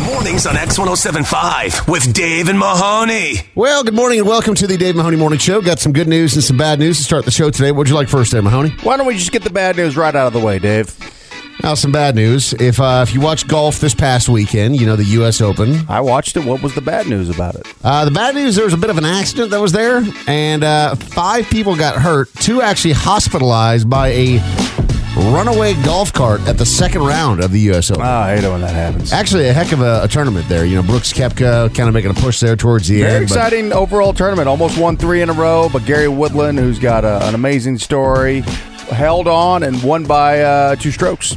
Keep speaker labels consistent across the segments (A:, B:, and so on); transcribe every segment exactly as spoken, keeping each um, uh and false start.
A: Mornings on X one oh seven point five with Dave and Mahoney.
B: Well, good morning and welcome to the Dave Mahoney Morning Show. Got some good news and some bad news to start the show today. What'd you like first there, Mahoney?
C: Why don't we just get the bad news right out of the way, Dave?
B: Now, some bad news. If uh, if you watched golf this past weekend, you know, the U S Open.
C: I watched it. What was the bad news about it?
B: Uh, the bad news, there was a bit of an accident that was there, and uh, five people got hurt. Two actually hospitalized by a runaway golf cart at the second round of the U S Open.
C: Oh, I hate it when that happens.
B: Actually, a heck of a, a tournament there. You know, Brooks Koepka kind of making a push there towards the
C: Very
B: end.
C: exciting overall tournament. Almost won three in a row, but Gary Woodland, who's got a, an amazing story, held on and won by uh, two strokes.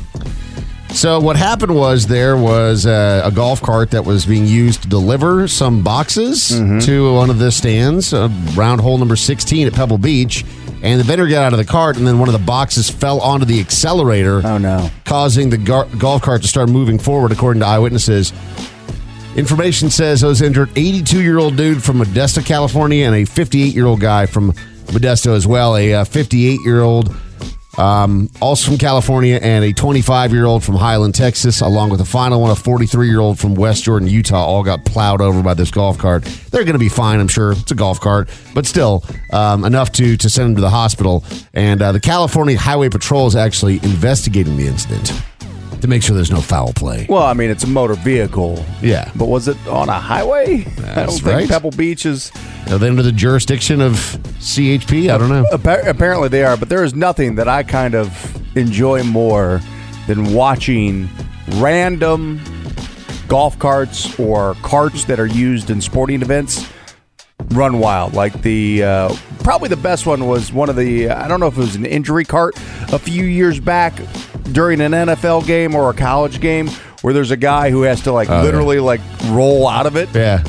B: So what happened was there was a, a golf cart that was being used to deliver some boxes mm-hmm. to one of the stands, uh, round hole number sixteen at Pebble Beach, and the vendor got out of the cart, and then one of the boxes fell onto the accelerator.
C: Oh, no.
B: Causing the gar- golf cart to start moving forward, according to eyewitnesses. Information says those injured eighty-two-year-old dude from Modesto, California, and a fifty-eight-year-old guy from Modesto as well, a uh, fifty-eight-year-old Um, also from California, and a twenty-five-year-old from Highland, Texas, along with the final one, a forty-three-year-old from West Jordan, Utah, all got plowed over by this golf cart. They're going to be fine, I'm sure. It's a golf cart, but still um, enough to, to send them to the hospital. And uh, the California Highway Patrol is actually investigating the incident to make sure there's no foul play.
C: Well, I mean, it's a motor vehicle.
B: Yeah.
C: But was it on a highway?
B: That's
C: I don't
B: right.
C: think Pebble Beach is...
B: Are they under the jurisdiction of C H P? I don't know.
C: Appa- apparently they are, but there is nothing that I kind of enjoy more than watching random golf carts or carts that are used in sporting events run wild. Like the, uh, probably the best one was one of the, I don't know if it was an injury cart a few years back during an N F L game or a college game where there's a guy who has to like oh, literally yeah. like roll out of it.
B: Yeah.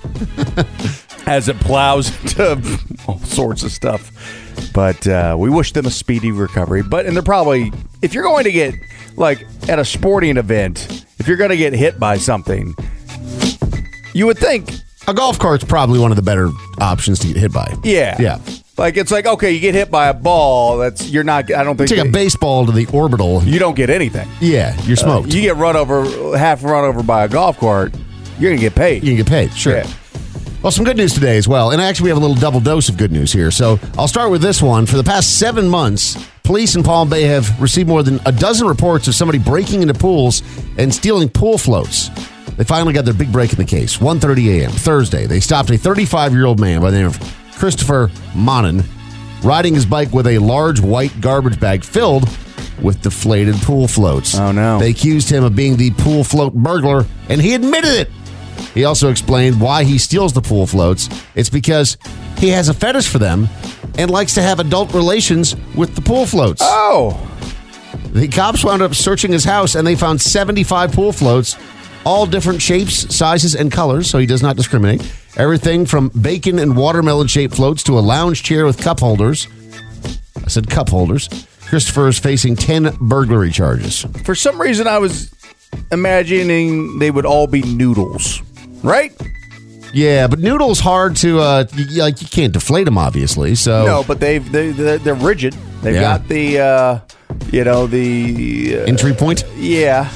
C: As it plows into all sorts of stuff. But uh, we wish them a speedy recovery. But, and they're probably, if you're going to get, like, at a sporting event, if you're going to get hit by something, you would think.
B: A golf cart's probably one of the better options to get hit by.
C: Yeah.
B: Yeah.
C: Like, it's like, okay, you get hit by a ball, that's, you're not, I don't think.
B: You take
C: they,
B: a baseball to the orbital.
C: You don't get anything.
B: Yeah, you're smoked.
C: Uh, you get run over, half run over by a golf cart, you're going to get paid.
B: You can get paid, sure.
C: Yeah.
B: Well, some good news today as well. And actually, we have a little double dose of good news here. So I'll start with this one. For the past seven months, police in Palm Bay have received more than a dozen reports of somebody breaking into pools and stealing pool floats. They finally got their big break in the case. one thirty a.m. Thursday, they stopped a thirty-five-year-old man by the name of Christopher Monin riding his bike with a large white garbage bag filled with deflated pool floats.
C: Oh, no.
B: They accused him of being the pool float burglar, and he admitted it. He also explained why he steals the pool floats. It's because he has a fetish for them and likes to have adult relations with the pool floats.
C: Oh.
B: The cops wound up searching his house, and they found seventy-five pool floats, all different shapes, sizes, and colors, so he does not discriminate. Everything from bacon and watermelon-shaped floats to a lounge chair with cup holders. I said cup holders. Christopher is facing ten burglary charges.
C: For some reason, I was imagining they would all be noodles. Right?
B: Yeah, but noodles hard to uh, you, like you can't deflate them, obviously. So
C: no, but they've they they're, they're rigid. They've
B: yeah.
C: got the uh, you know the uh,
B: entry point.
C: Yeah,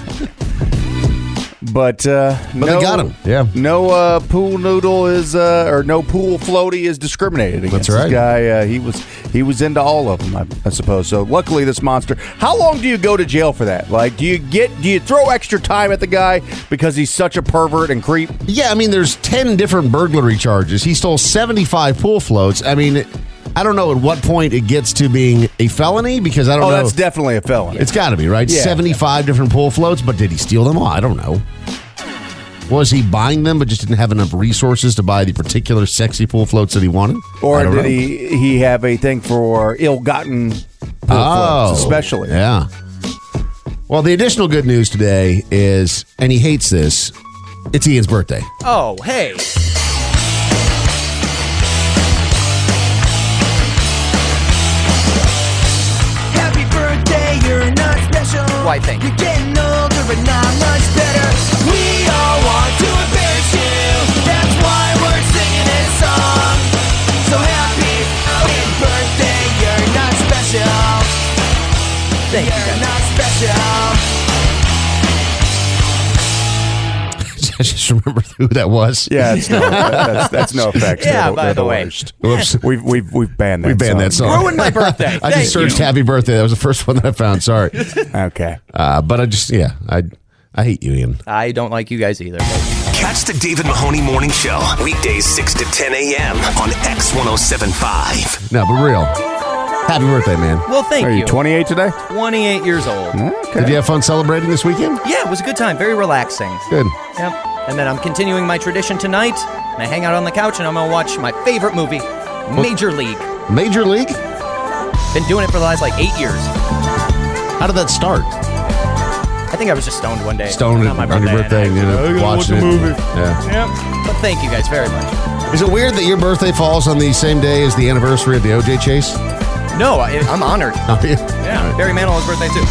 C: but uh,
B: but
C: no,
B: they got them. Yeah,
C: no uh, pool noodle is uh, or no pool floaty is discriminated against.
B: That's right.
C: This guy uh, he was he was into all of them, I, I suppose. So luckily, this monster. How long do you go to jail for that? Like, do you get do you throw extra time at the guy because he's such a pervert and creep?
B: Yeah, I mean, there's ten different burglary charges. He stole seventy-five pool floats. I mean, I don't know at what point it gets to being a felony because I don't
C: oh,
B: know.
C: Oh, that's definitely a felony.
B: It's got to be, right?
C: Yeah.
B: seventy-five different pool floats, but did he steal them all? I don't know. Was he buying them but just didn't have enough resources to buy the particular sexy pool floats that he wanted?
C: Or did
B: know.
C: he he have a thing for ill-gotten pool
B: oh,
C: floats, especially?
B: Yeah. Well, the additional good news today is, and he hates this, it's Ian's birthday.
D: Oh, hey.
E: Happy birthday, you're not special.
D: Why, thank you.
E: You're getting older, but not much better. We all want to embarrass you. That's why we're singing this song. So happy, happy birthday, you're not special. Thank you're you, not special.
B: I just remembered who that was.
C: Yeah, it's no, that's, that's no effect.
D: Yeah,
C: They're-
D: by
C: they're
D: the way.
C: worst.
B: Whoops.
C: We've we've we've banned that.
B: We banned that song.
D: Ruined my birthday.
B: I
D: Thank
B: just searched
D: you.
B: "Happy Birthday." That was the first one that I found. Sorry,
C: Okay.
B: uh, but I just yeah, I I hate you, Ian.
D: I don't like you guys either. But
A: Catch the David Mahoney Morning Show, weekdays six to ten a.m. on X one oh seven point five.
B: No, but real. Happy birthday, man.
D: well, thank
C: Are you
D: you.
C: twenty-eight today?
D: twenty-eight years old.
B: Did you have fun celebrating this weekend?
D: Yeah, it was a good time. Very relaxing.
B: Good.
D: Yep. And then I'm continuing my tradition tonight. And I hang out on the couch and I'm going to watch my favorite movie, Major League.
B: Major League?
D: Been doing it for the last like eight years.
B: How did that start?
D: I think I was just stoned one day.
B: Stoned
D: on my
B: on your birthday,
D: and
B: you
D: I-
B: know,
D: I gotta
B: watching
D: watch a
B: it.
D: movie.
B: Yeah.
D: Yep. But thank you guys very much.
B: Is it weird that your birthday falls on the same day as the anniversary of the O J chase?
D: No, I, I'm honored.
B: Oh, yeah.
D: Yeah, Barry Manilow's birthday too.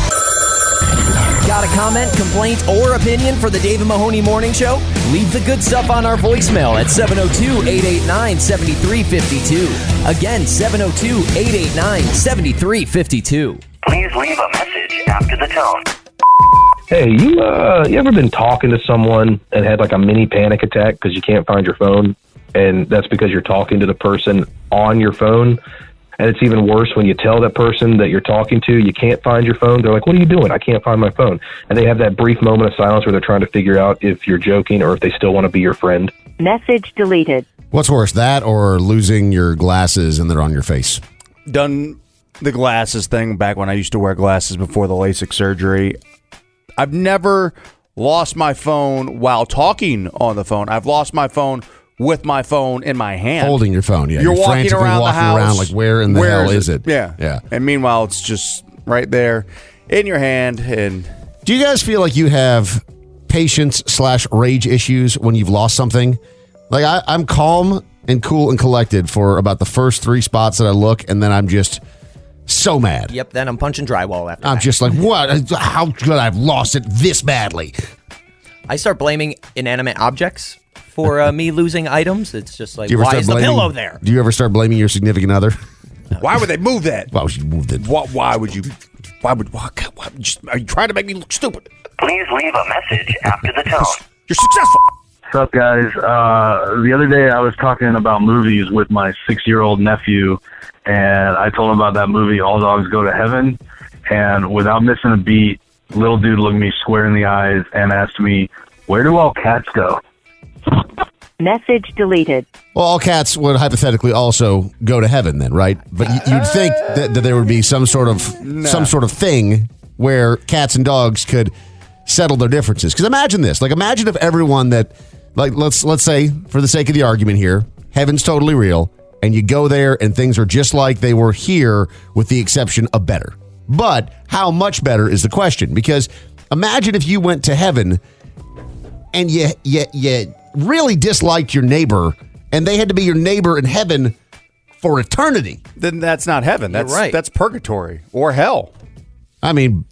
D: Got a comment, complaint, or opinion for the David Mahoney Morning Show? Leave the good stuff on our voicemail at seven oh two, eight eight nine, seven three five two. Again, seven oh two, eight eight nine, seven three five two.
F: Please leave a message after the tone.
G: Hey, you uh, you ever been talking to someone and had like a mini panic attack because you can't find your phone, and that's because you're talking to the person on your phone? And it's even worse when you tell that person that you're talking to you can't find your phone. They're like, "What are you doing? I can't find my phone." And they have that brief moment of silence where they're trying to figure out if you're joking or if they still want to be your friend.
H: Message deleted.
B: What's worse, that or losing your glasses and they're on your face?
C: Done the glasses thing back when I used to wear glasses before the LASIK surgery. I've never lost my phone while talking on the phone. I've lost my phone with my phone in my hand.
B: Holding your phone, yeah.
C: You're, walking
B: frantically
C: around
B: walking
C: the house.
B: around like, where in the
C: Where
B: hell is it?
C: Yeah.
B: Yeah.
C: And meanwhile, it's just right there in your hand. And
B: Do you guys feel like you have patience slash rage issues when you've lost something? Like I, I'm calm and cool and collected for about the first three spots that I look, and then I'm just so mad.
D: Yep, then I'm punching drywall after
B: I'm
D: that.
B: just like, what? How could I have lost it this badly?
D: I start blaming inanimate objects for uh, me losing items. It's just like,
B: Do you ever
D: why
B: start
D: is the
B: blaming,
D: pillow there?
B: Do you ever start blaming your significant other?
C: why would they move that?
B: Why would you move it?
C: Why, why would you? Why would? Why, why, just, are you trying to make me look stupid?
F: Please leave a message after the tone.
C: You're successful.
I: What's up, guys? Uh, the other day I was talking about movies with my six-year-old nephew, and I told him about that movie, All Dogs Go to Heaven, and without missing a beat, little dude looked me square in the eyes and asked me, where do all cats go?
H: Message deleted.
B: Well, all cats would hypothetically also go to heaven then, right? But y- you'd think that, that there would be some sort of some sort of thing where cats and dogs could settle their differences. Because imagine this. Like, imagine if everyone that, like, let's let's say, for the sake of the argument here, heaven's totally real, and you go there and things are just like they were here with the exception of better. But how much better is the question? Because imagine if you went to heaven and you, you, you really disliked your neighbor and they had to be your neighbor in heaven for eternity.
C: Then that's not heaven. That's
D: right.
C: That's purgatory or hell.
B: I mean,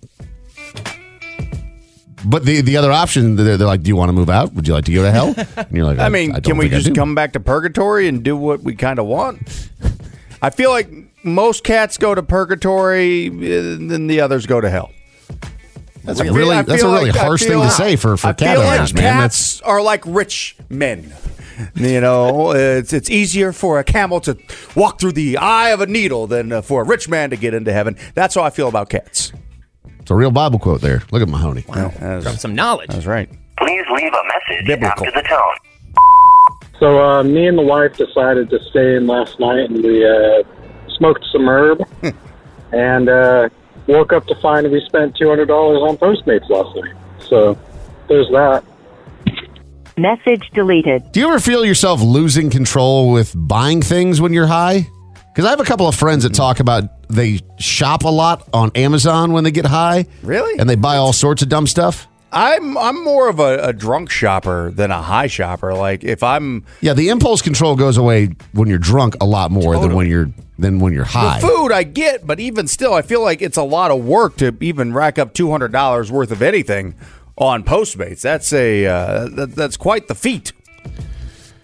B: but the the other option, they're, they're like, do you want to move out? Would you like to go to hell? And you're like,
C: I mean,
B: don't
C: can we
B: think I
C: just
B: do.
C: come back to purgatory and do what we kind of want? I feel like most cats go to purgatory, and then the others go to hell.
B: That's a really,
C: I
B: that's a
C: feel
B: really
C: like- I
B: harsh
C: feel
B: thing to
C: like-
B: say for, for
C: I
B: cat
C: feel
B: owners,
C: like
B: man.
C: cats are like rich men. You know, it's it's easier for a camel to walk through the eye of a needle than uh, for a rich man to get into heaven. That's how I feel about cats.
B: It's a real Bible quote there. Look at Mahoney.
C: Wow, that's,
D: From some knowledge.
C: that's right.
F: Please leave a message
C: Biblical.
F: after the tone.
J: So uh, me and the wife decided to stay in last night, and we uh, smoked some herb, and uh, woke up to find we spent two hundred dollars on Postmates last night. So there's that.
H: Message deleted.
B: Do you ever feel yourself losing control with buying things when you're high? Because I have a couple of friends that talk about they shop a lot on Amazon when they get high.
C: Really?
B: And they buy all sorts of dumb stuff.
C: I'm I'm more of a, a drunk shopper than a high shopper. Like if I'm
B: Yeah, the impulse control goes away when you're drunk a lot more than when you're than when you're high.
C: the food I get, but even still, I feel like it's a lot of work to even rack up two hundred dollars worth of anything on Postmates. That's a uh, that, that's quite the feat.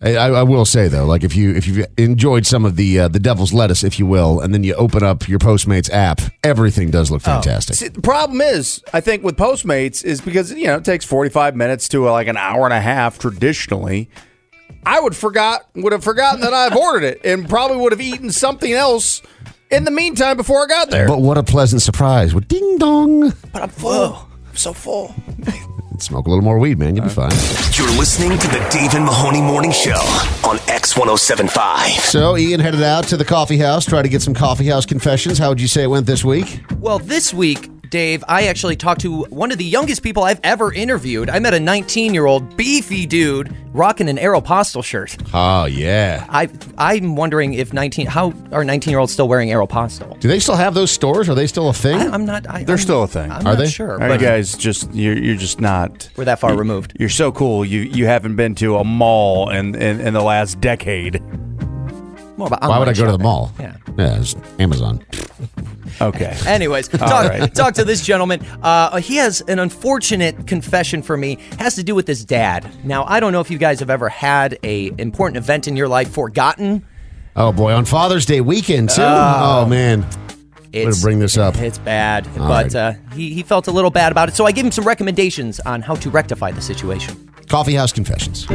B: I, I will say though, like if you if you've enjoyed some of the uh, the devil's lettuce, if you will, and then you open up your Postmates app, everything does look fantastic.
C: Oh. See, the problem is, I think with Postmates is because you know it takes forty-five minutes to uh, like an hour and a half traditionally. I would forgot would have forgotten that I've ordered it and probably would have eaten something else in the meantime before I got there.
B: But what a pleasant surprise with ding dong.
C: But I'm full. I'm so full.
B: Smoke a little more weed, man. You'll be fine.
A: You're listening to the Dave and Mahoney Morning Show on X one oh seven point five.
B: So Ian headed out to the coffee house, try to get some coffee house confessions. How would you say it went this week?
D: Well, this week, Dave, I actually talked to one of the youngest people I've ever interviewed. I met a nineteen-year-old beefy dude rocking an Aeropostale shirt.
B: Oh, yeah.
D: I, I'm wondering if nineteen, how are nineteen-year-olds still wearing Aeropostale?
B: Do they still have those stores? Are they still a thing?
D: I, I'm not. I,
C: They're
D: I'm,
C: still a thing.
D: I'm
B: Are
D: not
B: they?
D: sure.
C: Are
D: But
C: you guys just you're you're just not
D: we're that far
C: you,
D: removed.
C: You're so cool. You you haven't been to a mall in in, in the last decade.
D: More about
B: Why would I go
D: online
B: to the
D: shopping.
B: mall?
D: Yeah.
B: Yeah, it's Amazon.
C: Okay.
D: Anyways, talk, right. talk to this gentleman. Uh, he has an unfortunate confession for me. Has to do with his dad. Now, I don't know if you guys have ever had a important event in your life forgotten.
B: Oh, boy. On Father's Day weekend, too?
D: Oh.
B: oh, man. Way to bring this up.
D: It's bad,
B: All
D: but
B: right.
D: uh, he, he felt a little bad about it. So I gave him some recommendations on how to rectify the situation.
B: Coffee house confessions.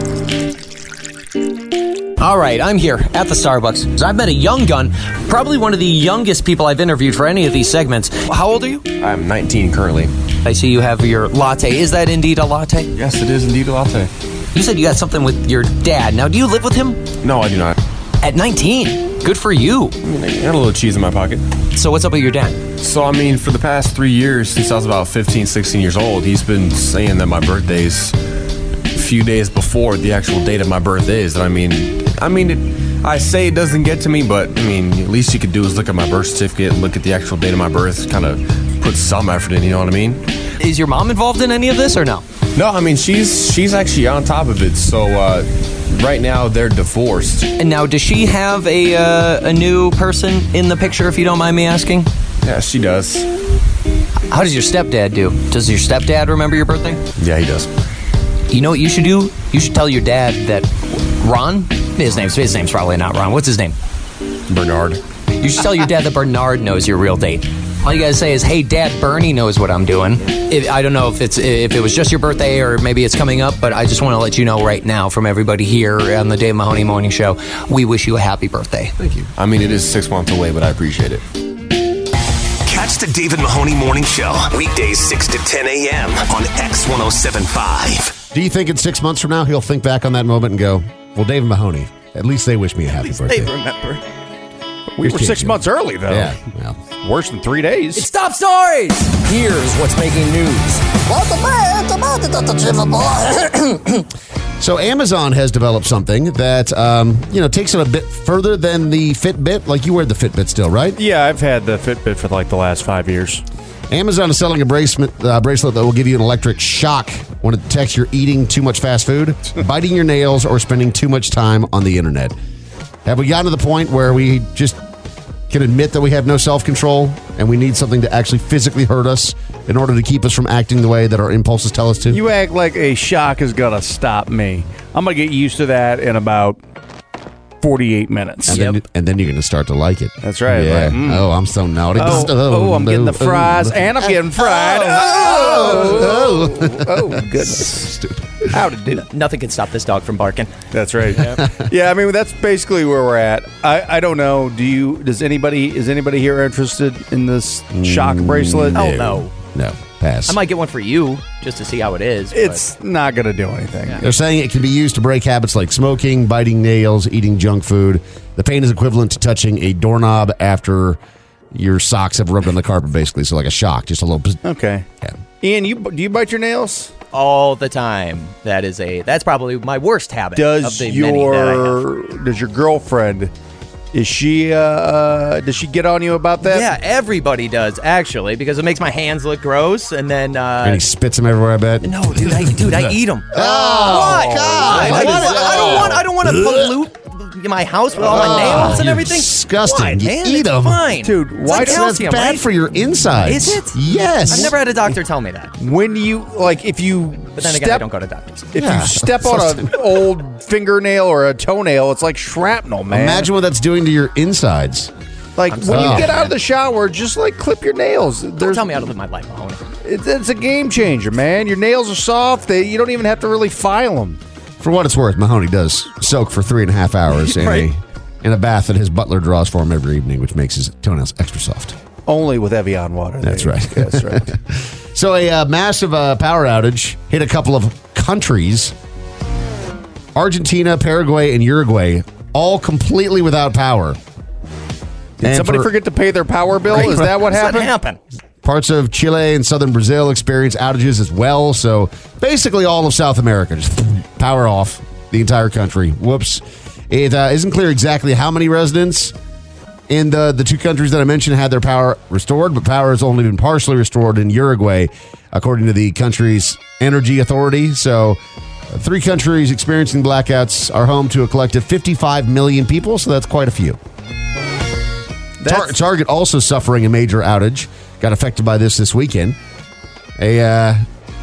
D: All right, I'm here at the Starbucks. I've met a young gun, probably one of the youngest people I've interviewed for any of these segments. How old are you?
K: I'm nineteen currently.
D: I see you have your latte. Is that indeed a latte?
K: Yes, it is indeed a latte.
D: You said you got something with your dad. Now, do you live with him?
K: No, I do not.
D: At nineteen? Good for you.
K: I mean, I got a little cheese in my pocket.
D: So what's up with your dad?
K: So, I mean, for the past three years, since I was about fifteen, sixteen years old, he's been saying that my birthday's a few days before the actual date of my birthday is. And I mean, I mean, it, I say it doesn't get to me, but I mean, at least you could do is look at my birth certificate, look at the actual date of my birth, kind of put some effort in, you know what I mean?
D: Is your mom involved in any of this or no?
K: No, I mean, she's she's actually on top of it. So, uh, right now, they're divorced.
D: And now, does she have a uh, a new person in the picture, if you don't mind me asking?
K: Yeah, she does.
D: How does your stepdad do? Does your stepdad remember your birthday?
K: Yeah, he does.
D: You know what you should do? You should tell your dad that Ron, his name's his name's probably not Ron. What's his name?
K: Bernard.
D: You should tell your dad that Bernard knows your real date. All you gotta say is, "Hey, Dad, Bernie knows what I'm doing." If, I don't know if it's if it was just your birthday or maybe it's coming up, but I just want to let you know right now, from everybody here on the Dave Mahoney Morning Show, we wish you a happy birthday.
K: Thank you. I mean, it is six months away, but I appreciate it.
A: Catch the Dave and Mahoney Morning Show weekdays six to ten a.m. on X one oh seven point five.
B: Do you think in six months from now he'll think back on that moment and go, well, Dave and Mahoney, at least they wish me a happy birthday.
C: They remember. We
B: Here's
C: were
B: King
C: six
B: Jim.
C: months early, though.
B: Yeah, well.
C: Worse than three days.
D: It's top stories. Here's what's making news.
B: So Amazon has developed something that, um, you know, takes it a bit further than the Fitbit. Like, you wear the Fitbit still, right?
C: Yeah, I've had the Fitbit for like the last five years.
B: Amazon is selling a bracelet, uh, bracelet that will give you an electric shock when it detects you're eating too much fast food, biting your nails, or spending too much time on the internet. Have we gotten to the point where we just can admit that we have no self-control and we need something to actually physically hurt us in order to keep us from acting the way that our impulses tell us to?
C: You act like a shock is going to stop me. I'm going to get used to that in about forty-eight minutes.
B: And,
C: Yep.
B: then, and then you're going to start to like it.
C: That's right.
B: Yeah.
C: Like, mm.
B: Oh, I'm so naughty.
C: Oh, oh, I'm getting the fries, and I'm getting fried. Oh, oh, oh, goodness.
B: Stupid.
C: How to do?
D: Nothing can stop this dog from barking.
C: That's right. Yeah, I mean that's basically where we're at. I, I don't know. Do you? Does anybody? Is anybody here interested in this shock bracelet?
D: Oh no,
B: No, pass.
D: I might get one for you just to see how it is. but-
C: It's not going to do anything.
B: They're saying it can be used to break habits like smoking, biting nails, eating junk food. The pain is equivalent to touching a doorknob after your socks have rubbed on the carpet, basically. So like a shock, just a little. bzz.
C: Okay.
B: Yeah.
C: Ian, you do you bite your nails?
D: all the time. That is a that's probably my worst habit.
C: Does
D: of the many that I have.
C: your does your girlfriend? Is she? Uh, does she get on you about that?
D: Yeah, everybody does actually, because it makes my hands look gross, and then uh,
B: And he spits them everywhere, I bet.
D: no, dude, I, dude, I eat them.
B: Oh,
D: Why?
B: God.
D: I, I,
B: What
D: just-
B: is-
D: I don't want. I don't want to pollute my house with all my
B: Oh,
D: nails and
B: you're
D: everything?
B: disgusting.
D: Why,
B: You
D: man?
B: eat
D: It's
B: 'em.
D: fine.
C: Dude,
D: It's
C: why
D: like
C: does-
D: calcium,
B: That's bad
D: right?
B: for your insides.
D: Is it?
B: Yes.
D: I've never had a doctor tell me that.
C: When you, like, if you
D: But then
C: step,
D: again, I don't go to doctors.
C: if
B: Yeah.
C: you step on an old fingernail or a toenail, it's like shrapnel, man.
B: Imagine what that's doing to your insides.
C: like,
D: I'm
C: when
D: sorry.
C: you get
D: Oh.
C: out of the shower, just, like, clip your nails.
D: Don't
C: There's,
D: tell me how to live my life, Mahoney.
C: it's, it's a game changer, man. Your nails are soft. They, you don't even have to really file them.
B: For what it's worth, Mahoney does soak for three and a half hours in
D: Right.
B: a in a bath that his butler draws for him every evening, which makes his toenails extra soft.
C: Only with Evian water.
B: That's
C: There you
B: right.
C: go. That's right.
B: So a uh, massive uh, power outage hit a couple of countries. Argentina, Paraguay, and Uruguay, all completely without power.
C: Did
B: And
C: somebody
B: for-
C: forget to pay their power bill? Is that what
D: Does that
C: happened?
D: happen?
B: Parts of Chile and southern Brazil experience outages as well. So basically all of South America, just power off the entire country. Whoops. It uh, isn't clear exactly how many residents in the, the two countries that I mentioned had their power restored, but power has only been partially restored in Uruguay, according to the country's energy authority. So uh, three countries experiencing blackouts are home to a collective fifty-five million people, so that's quite a few. Tar- Target also suffering a major outage. Got affected by this this weekend. A uh,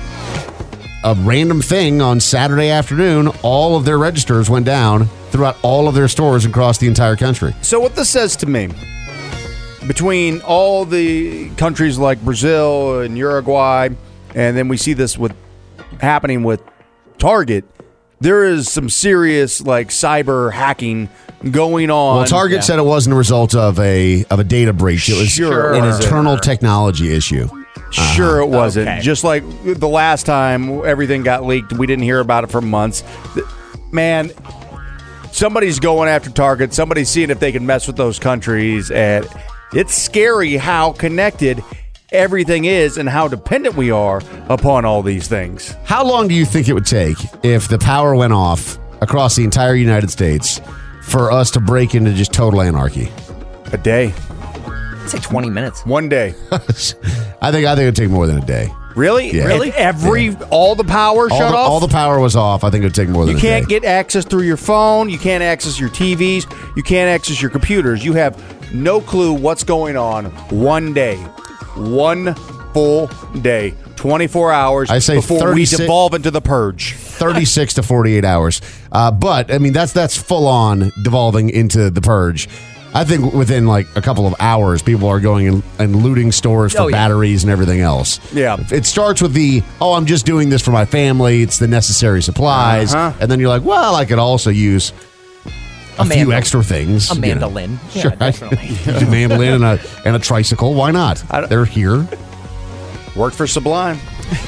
B: a random thing on Saturday afternoon, all of their registers went down throughout all of their stores across the entire country.
C: So what this says to me, between all the countries like Brazil and Uruguay, and then we see this with happening with Target, there is some serious like cyber hacking going on.
B: Well, Target said it wasn't a result of a of a data breach. It was
C: Sure.
B: an internal technology issue.
C: Sure, it wasn't.
D: Okay.
C: Just like the last time everything got leaked, we didn't hear about it for months. Th- Man, somebody's going after Target. Somebody's seeing if they can mess with those countries, and it's scary how connected everything is and how dependent we are upon all these things.
B: How long do you think it would take if the power went off across the entire United States for us to break into just total anarchy?
C: A day.
D: I'd say twenty minutes.
C: One day.
B: I think I think it'd take more than a day.
C: Really?
B: Yeah.
C: Really? Every all the power
B: All
C: shut
B: the,
C: off?
B: all the power was off. I think it would take more than
C: You
B: a day.
C: can't get access through your phone. You can't access your T Vs. You can't access your computers. You have no clue what's going on one day. One full day. twenty-four hours
B: I say
C: before we
B: thirty-six
C: devolve into the purge.
B: thirty-six to forty-eight hours. Uh, but, I mean, that's that's full on devolving into the purge. I think within like a couple of hours, people are going and, and looting stores for
D: Oh, yeah.
B: batteries and everything else.
C: Yeah.
B: It starts with the, oh, I'm just doing this for my family. It's the necessary supplies.
C: Uh-huh.
B: And then you're like, well, I could also use a,
D: A
B: few
D: mandol-
B: extra things.
D: A
B: you know.
D: mandolin. Yeah,
B: Sure.
D: definitely.
B: a mandolin and a, and a tricycle. Why not?
C: I don't-
B: They're here.
C: Worked for Sublime.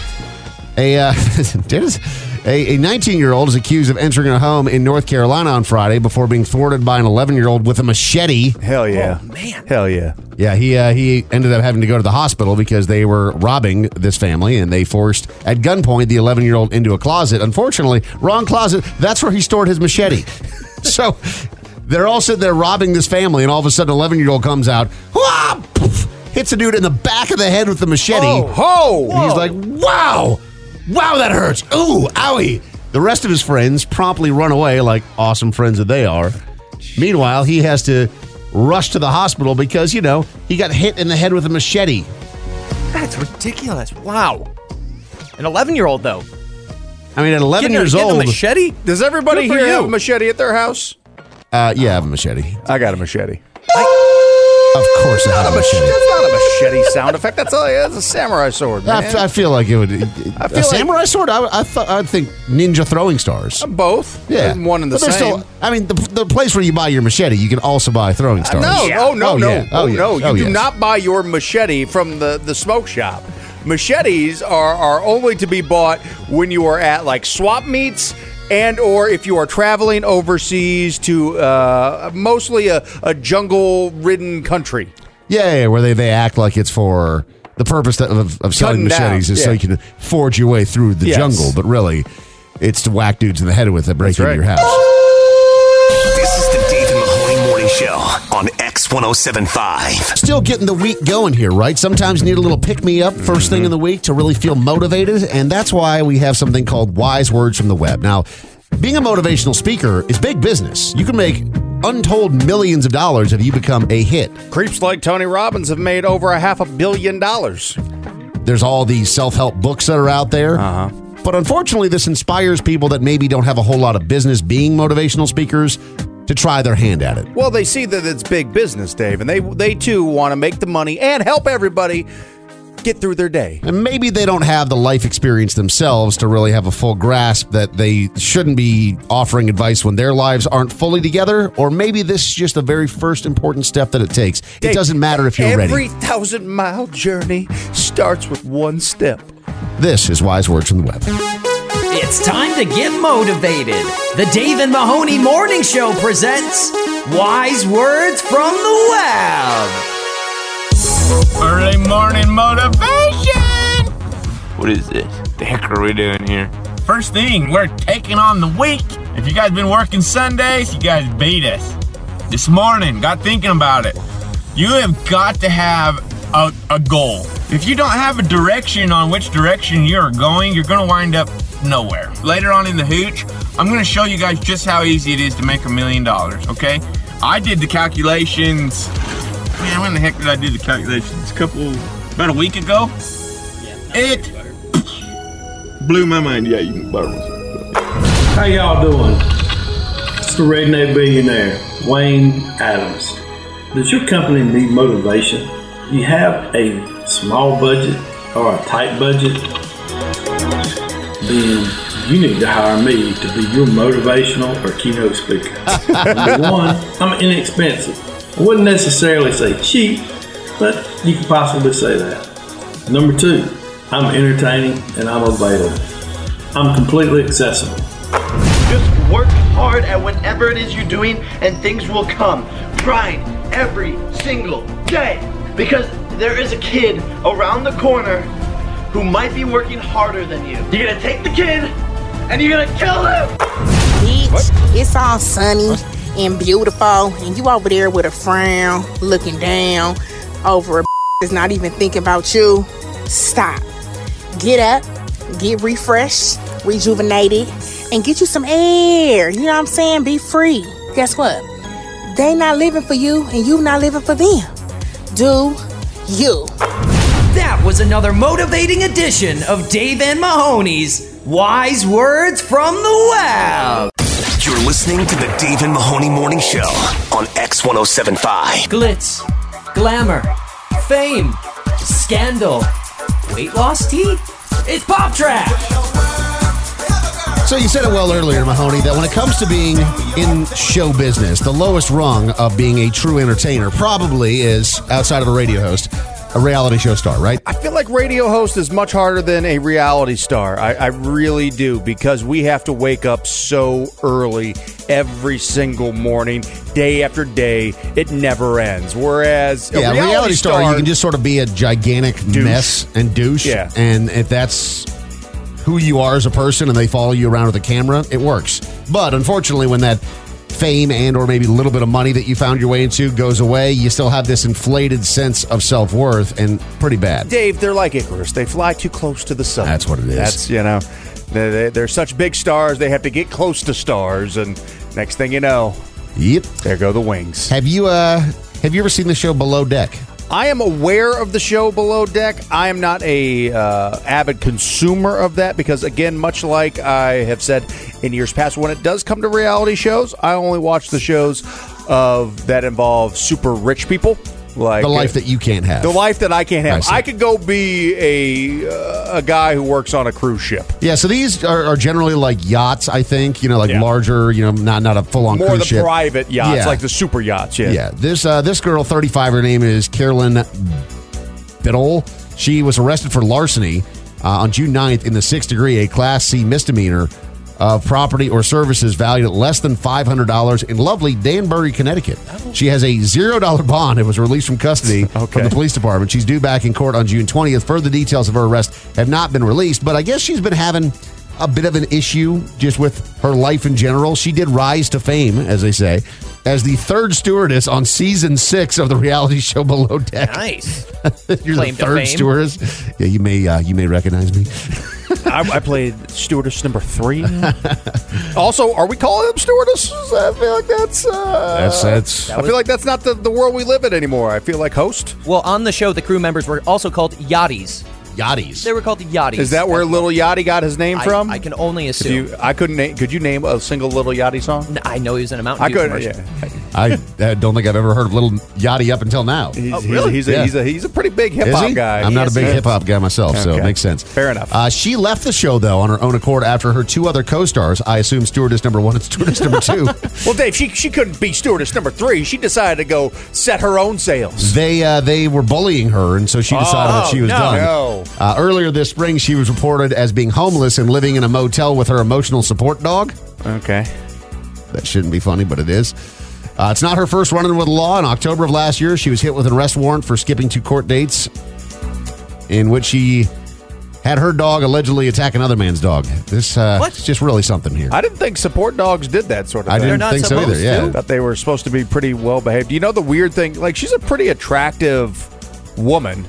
B: A uh, Dennis, a nineteen-year-old is accused of entering a home in North Carolina on Friday before being thwarted by an eleven-year-old with a machete.
C: Hell yeah.
D: Oh, man.
C: Hell yeah.
B: Yeah, he uh, he ended up having to go to the hospital because they were robbing this family, and they forced, at gunpoint, the eleven-year-old into a closet. Unfortunately, wrong closet. That's where he stored his machete. So they're all sitting there robbing this family, and all of a sudden, an eleven-year-old comes out, wah, poof, hits a dude in the back of the head with the machete.
C: Oh, ho!
B: And he's like, wow, wow, that hurts. Ooh, owie. The rest of his friends promptly run away like awesome friends that they are. Meanwhile, he has to rush to the hospital because, you know, he got hit in the head with a machete.
D: That's ridiculous. Wow. An eleven-year-old, though.
B: I mean, at eleven
D: Getting a-
B: years
D: getting a
B: old.
D: machete?
C: Does everybody
D: Good for
C: here
D: you.
C: have a machete at their house?
B: Uh, yeah, I have a machete.
C: I got a machete.
B: Of course I have a
C: That's
B: machete.
C: not a machete sound effect. That's a, that's a samurai sword,
B: I,
C: man.
B: f- I feel like it would.
C: I
B: a
C: feel like-
B: samurai sword? I, I thought I'd think ninja throwing stars.
C: Both.
B: Yeah,
C: One and the
B: But they're
C: same.
B: Still, I mean, the, the place where you buy your machete, you can also buy throwing stars.
C: No, oh, no,
B: Oh,
C: no.
B: yeah.
C: Oh,
B: Oh, yeah.
C: no. You
B: Oh,
C: do
B: yes.
C: not buy your machete from the, the smoke shop. Machetes are, are only to be bought when you are at like swap meets and or if you are traveling overseas to uh, mostly a, a jungle-ridden country.
B: Yeah, yeah, where they, they act like it's for the purpose that, of, of selling
C: Cutting down,
B: machetes is so
C: yeah.
B: you can forge your way through the
C: Yes.
B: jungle, but really, it's to whack dudes in the head with it, break
C: That's
B: into
C: right.
B: your house.
A: This is the Dave and Mahoney Morning Show on X one oh seven point five.
B: Still getting the week going here, right? Sometimes you need a little pick-me-up first thing in the week to really feel motivated, and that's why we have something called Wise Words from the Web. Now, being a motivational speaker is big business. You can make untold millions of dollars if you become a hit.
C: Creeps like Tony Robbins have made over a half a billion dollars.
B: There's all these self-help books that are out there.
C: Uh-huh.
B: But unfortunately, this inspires people that maybe don't have a whole lot of business being motivational speakers to try their hand at it.
C: Well, they see that it's big business, Dave, and they they too want to make the money and help everybody get through their day.
B: And maybe they don't have the life experience themselves to really have a full grasp that they shouldn't be offering advice when their lives aren't fully together, or maybe this is just the very first important step that it takes.
C: Dave,
B: it doesn't matter if you're
C: every
B: ready.
C: Every thousand-mile journey starts with one step.
B: This is Wise Words from the Web.
D: It's time to get motivated. The Dave and Mahoney Morning Show presents Wise Words from the Web.
L: Early morning motivation! What is this? The heck are we doing here? First thing, we're taking on the week. If you guys been working Sundays, you guys beat us. This morning, got thinking about it. You have got to have a, a goal. If you don't have a direction on which direction you're going, you're gonna wind up nowhere. Later on in the hooch, I'm gonna show you guys just how easy it is to make a million dollars, okay? I did the calculations. Man, when the heck did I do the calculations? A couple, about a week ago? It blew my mind. Yeah, you can borrow one.
M: How y'all doing? It's the Redneck Billionaire, Wayne Adams. Does your company need motivation? You have a small budget or a tight budget? Then you need to hire me to be your motivational or keynote speaker. Number one, I'm inexpensive. I wouldn't necessarily say cheap, but you could possibly say that. Number two, I'm entertaining and I'm available. I'm completely accessible.
N: Just work hard at whatever it is you're doing and things will come. Grind every single day, because there is a kid around the corner who might be working harder than you. You're gonna take the kid and you're gonna kill him!
O: Bitch, what? It's all sunny what? and beautiful, and you over there with a frown, looking down over a that's not even thinking about you. Stop. Get up, get refreshed, rejuvenated, and get you some air. You know what I'm saying? Be free. Guess what? They not living for you, and you not living for them. Do you.
D: That was another motivating edition of Dave and Mahoney's Wise Words from the Web.
A: You're listening to the Dave and Mahoney Morning Show on X one oh seven point five.
D: Glitz, glamour, fame, scandal, weight loss tea. It's Pop Trash.
B: So you said it well earlier, Mahoney, that when it comes to being in show business, the lowest rung of being a true entertainer probably is, outside of a radio host, a reality show star, right?
C: I feel like radio host is much harder than a reality star. I, I really do, because we have to wake up so early every single morning, day after day. It never ends. Whereas a
B: yeah,
C: reality,
B: reality star,
C: star,
B: you can just sort of be a gigantic
C: douche.
B: mess and douche.
C: Yeah.
B: And if that's who you are as a person and they follow you around with a camera, it works. But unfortunately, when that fame and or maybe a little bit of money that you found your way into goes away, you still have this inflated sense of self-worth, and pretty bad.
C: Dave, they're like Icarus. They fly too close to the sun.
B: That's what it is.
C: That's, you know, they're, they're such big stars, they have to get close to stars, and next thing you know,
B: yep,
C: there go the wings.
B: Have you uh have you ever seen the show Below Deck?
C: I am aware of the show Below Deck. I am not a uh, avid consumer of that because, again, much like I have said in years past, when it does come to reality shows, I only watch the shows of that involve super rich people. Like
B: the life that you can't have.
C: The life that I can't have.
B: I,
C: I could go be a uh, a guy who works on a cruise ship.
B: Yeah, so these are, are generally like yachts, I think. You know, like
C: Yeah.
B: larger, you know, not not a full-on
C: More
B: cruise
C: the
B: ship.
C: private yachts,
B: Yeah.
C: like the super yachts. Yeah.
B: Yeah, this uh, this girl, thirty-five, her name is Carolyn Biddle. She was arrested for larceny uh, on June ninth in the sixth degree, a Class C misdemeanor of property or services valued at less than five hundred dollars in lovely Danbury, Connecticut. She has a zero dollar bond and was released from custody from the police department. She's due back in court on June twentieth. Further details of her arrest have not been released, but I guess she's been having a bit of an issue just with her life in general. She did rise to fame, as they say, as the third stewardess on season six of the reality show Below Deck.
D: Nice.
B: You're
D: Claim
B: the
D: to
B: third
D: fame.
B: stewardess. Yeah, you may uh, you may recognize me.
C: I, I played stewardess number three. Also, are we calling them stewardesses? I feel like that's. Uh,
B: That's that's.
C: I feel like that's not the, the world we live in anymore. I feel like host.
D: Well, on the show, the crew members were also called yachties.
B: Yachties.
D: They were called yachties.
C: Is that where Little Yachty got his name
D: I,
C: from?
D: I can only
C: If
D: assume.
C: you, I couldn't. Na- could you name a single Little Yachty song?
D: N- I know he was in a Mountain
C: I
D: Dew
C: couldn't.
D: commercial.
C: Yeah.
B: I, I don't think I've ever heard of Little Yachty up until now.
C: He's,
D: Oh,
C: he's-
D: really?
C: he's, a,
B: Yeah.
C: he's a he's a pretty big hip
B: Is
C: hop
B: he?
C: guy.
B: I'm not
C: Yes,
B: a big
C: yes.
B: hip hop guy myself, so
C: Okay.
B: it makes sense.
C: Fair enough.
B: Uh, she left the show, though, on her own accord after her two other co-stars, I assume stewardess number one and stewardess number two,
C: Well, Dave, she she couldn't be stewardess number three. She decided to go set her own sails.
B: they uh, they were bullying her, and so she decided that she was
C: no.
B: done.
C: No.
B: Uh, earlier this spring, she was reported as being homeless and living in a motel with her emotional support dog.
C: Okay.
B: That shouldn't be funny, but it is. Uh, it's not her first run-in with the law. In October of last year, she was hit with an arrest warrant for skipping two court dates in which she had her dog allegedly attack another man's dog. This uh,
D: What?
B: It's just really something here.
C: I didn't think support dogs did that sort of
B: I
C: thing.
B: didn't
D: not
B: think so either.
D: supposed
B: Yeah.
C: I thought they were supposed to be pretty well behaved. You know the weird thing? Like, she's a pretty attractive woman.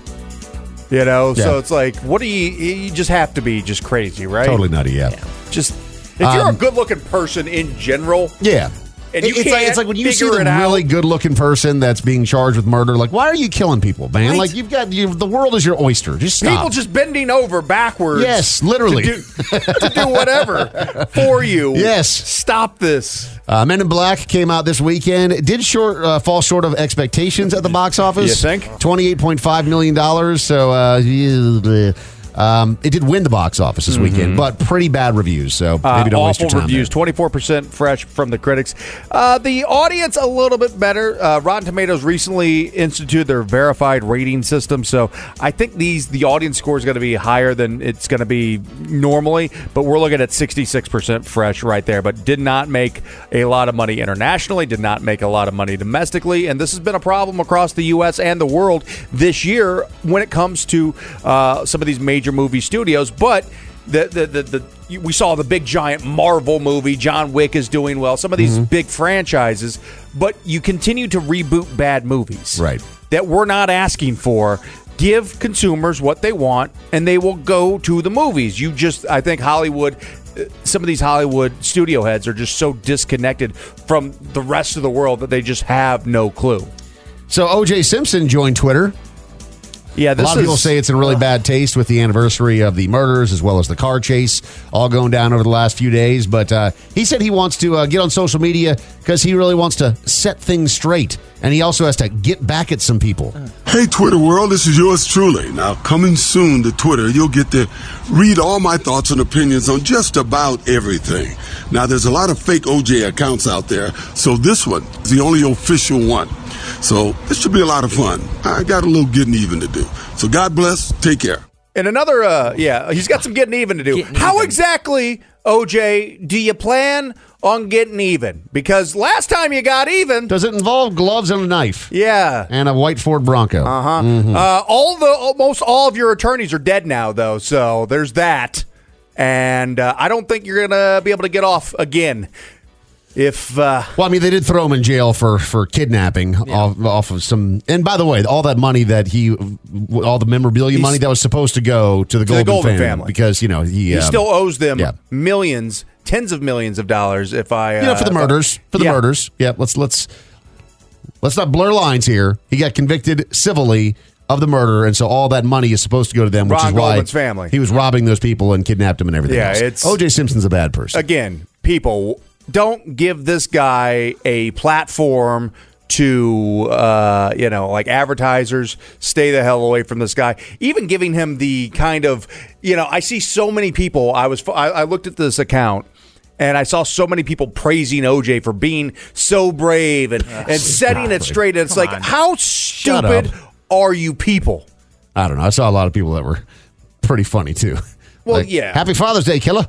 C: You know, so
B: Yeah.
C: it's like, what do you? You just have to be just crazy, right?
B: Totally nutty. Yeah.
C: Just if you're
B: Um,
C: a good-looking person in general,
B: Yeah.
C: And you
B: it's like
C: can't
B: it's like when you see
C: figure
B: the
C: it out.
B: really good-looking person that's being charged with murder. Like, why are you killing people, man?
C: Right.
B: Like, you've got you, the world is your oyster. Just stop.
C: people just bending over backwards.
B: Yes, literally.
C: to do, to do whatever for you.
B: Yes.
C: stop this.
B: Uh, Men in Black came out this weekend. It did short uh, fall short of expectations at the box office.
C: You think?
B: twenty-eight point five million dollars. So uh, yeah, um, it did win the box office this weekend, but pretty bad reviews. So maybe
C: Uh,
B: don't waste your
C: awful
B: time.
C: reviews, twenty-four percent fresh from the critics. Uh, the audience, a little bit better. Uh, Rotten Tomatoes recently instituted their verified rating system, so I think these the audience score is going to be higher than it's going to be normally, but we're looking at sixty-six percent fresh right there, but did not make a lot of money internationally, did not make a lot of money domestically, and this has been a problem across the U S and the world this year when it comes to uh, some of these major movie studios, but The, the the the we saw the big giant Marvel movie. John Wick is doing well. Some of these
B: Mm-hmm.
C: big franchises, but you continue to reboot bad movies,
B: Right.
C: That we're not asking for. Give consumers what they want, and they will go to the movies. You just, I think Hollywood, uh, some of these Hollywood studio heads are just so disconnected from the rest of the world that they just have no clue.
B: So O J Simpson joined Twitter.
C: Yeah, this
B: a lot of people
C: is-
B: say it's in really bad taste with the anniversary of the murders as well as the car chase all going down over the last few days. But uh, he said he wants to uh, get on social media because he really wants to set things straight. And he also has to get back at some people.
P: Hey, Twitter world, this is yours truly. Now, coming soon to Twitter, you'll get to read all my thoughts and opinions on just about everything. Now, there's a lot of fake O J accounts out there, so this one is the only official one. So this should be a lot of fun. I got a little getting even to do. So God bless. Take care.
C: And another, uh, yeah, he's got some getting even to do.
D: Getting
C: How
D: even.
C: exactly, O J, do you plan on getting even? Because last time you got even,
B: Does it involve gloves and a knife?
C: yeah,
B: And a white Ford Bronco.
C: uh-huh.
B: Mhm.
C: Uh, all the almost all of your attorneys are dead now, though. So there's that, and uh, I don't think you're gonna be able to get off again. If uh,
B: Well, I mean, they did throw him in jail for, for kidnapping off, off of some. And by the way, all that money that he, all the memorabilia
C: He's-
B: money that was supposed to go to the
C: To the
B: Golden,
C: Golden
B: family,
C: family.
B: because you know he,
C: he
B: um,
C: still owes them
B: yeah.
C: millions, tens of millions of dollars. If I, uh,
B: you know, for the
C: if I-
B: murders, for the
C: Yeah.
B: murders. Yeah, let's let's let's not blur lines here. He got convicted civilly of the murder, and so all that money is supposed to go to them, which
C: Ron
B: is why
C: Goldman's family.
B: he was robbing those people and kidnapped them and everything.
C: Yeah,
B: else.
C: it's-
B: O J Simpson's a bad person.
C: Again, people, don't give this guy a platform to, uh, you know, like advertisers. Stay the hell away from this guy. Even giving him the kind of, you know, I see so many people. I was, I, I looked at this account. And I saw so many people praising O J for being so brave and, and setting it straight. And it's
B: Come
C: like,
B: on.
C: how
B: Shut
C: stupid
B: up.
C: are you people?
B: I don't know. I saw a lot of people that were pretty funny too.
C: Well,
B: Like,
C: yeah.
B: Happy Father's Day, killer.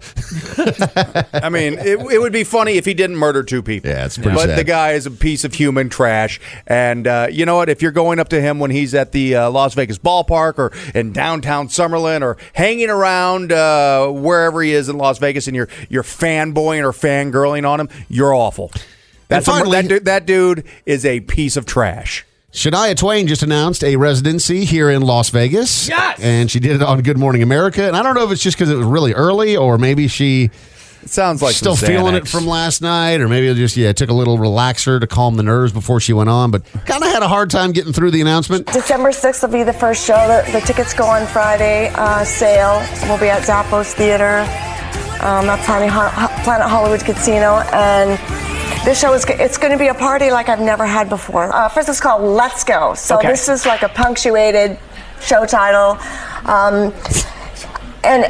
C: I mean, it, it would be funny if he didn't murder two people.
B: Yeah, it's pretty
C: But
B: sad.
C: the guy is a piece of human trash. And uh, you know what? If you're going up to him when he's at the uh, Las Vegas ballpark or in downtown Summerlin or hanging around uh, wherever he is in Las Vegas and you're, you're fanboying or fangirling on him, you're awful. That's a-
B: finally-
C: that, dude, that dude is a piece of trash.
B: Shania Twain just announced a residency here in Las Vegas.
C: Yes!
B: And she did it on Good Morning America. And I don't know if it's just because it was really early or maybe she
C: it sounds like
B: still
C: some
B: feeling
C: Xanax.
B: it from last night, or maybe it just, yeah, took a little relaxer to calm the nerves before she went on. But kind of had a hard time getting through the announcement.
Q: December sixth will be the first show. The, the tickets go on Friday. Uh, sale. We'll be at Zappos Theater, um, at Planet, Planet Hollywood Casino. And this show is it's going to be a party like I've never had before. Uh, first, it's called Let's Go. So
R: Okay.
Q: this is like a punctuated show title. Um, and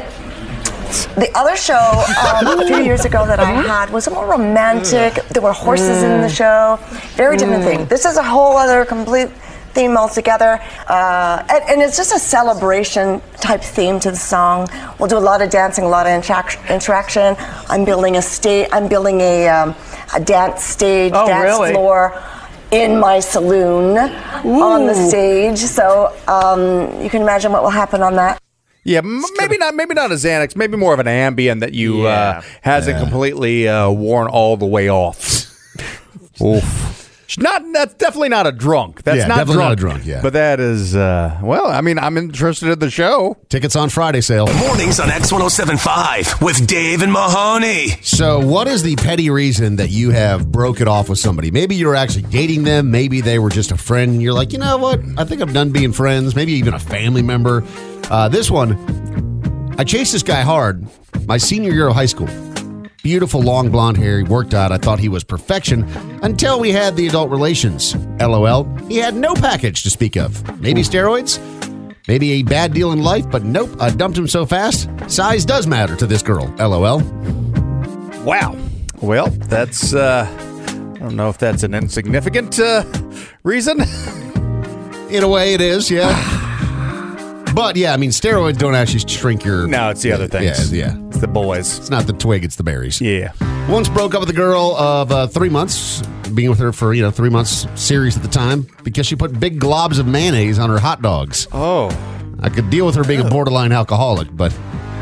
Q: the other show um, a few years ago that I had was a more romantic. There were horses in the show. Very different thing. This is a whole other complete theme altogether. Uh, and, and it's just a celebration type theme to the song. We'll do a lot of dancing, a lot of interac- interaction. I'm building a stage. I'm building a, um, a dance stage,
R: Oh,
Q: dance
R: really?
Q: floor in my saloon on the stage. So um, you can imagine what will happen on that.
C: Yeah, m- maybe not. Maybe not a Xanax. Maybe more of an Ambien that you
Q: Yeah.
C: uh, hasn't
B: Yeah.
C: completely uh, worn all the way off. Oof. She's Not that's definitely not a drunk. That's
B: Yeah,
C: not
B: definitely
C: drunk.
B: not a drunk, yeah.
C: But that is uh, well. I mean, I'm interested in the show.
B: Tickets on Friday sale.
A: Mornings on X ten seventy-five with Dave and Mahoney.
B: So, what is the petty reason that you have broke it off with somebody? Maybe you were actually dating them. Maybe they were just a friend. And you're like, you know what? I think I'm done being friends. Maybe even a family member. Uh, this one, I chased this guy hard my senior year of high school. Beautiful long blonde hair. He worked out. I thought he was perfection until we had the adult relations. LOL. He had no package to speak of. Maybe steroids. Maybe a bad deal in life, but nope. I dumped him so fast. Size does matter to this girl. LOL.
C: Wow. Well, that's. Uh, I don't know if that's an insignificant uh, reason.
B: In a way, it is. Yeah. But yeah, I mean, steroids don't actually shrink your.
C: No, it's the other things.
B: Yeah, yeah.
C: It's the boys.
B: It's not the twig, it's the berries.
C: Yeah.
B: Once broke up with a girl of uh, three months, being with her for, you know, three months serious at the time, because she put big globs of mayonnaise on her hot dogs.
C: Oh.
B: I could deal with her being a borderline alcoholic, but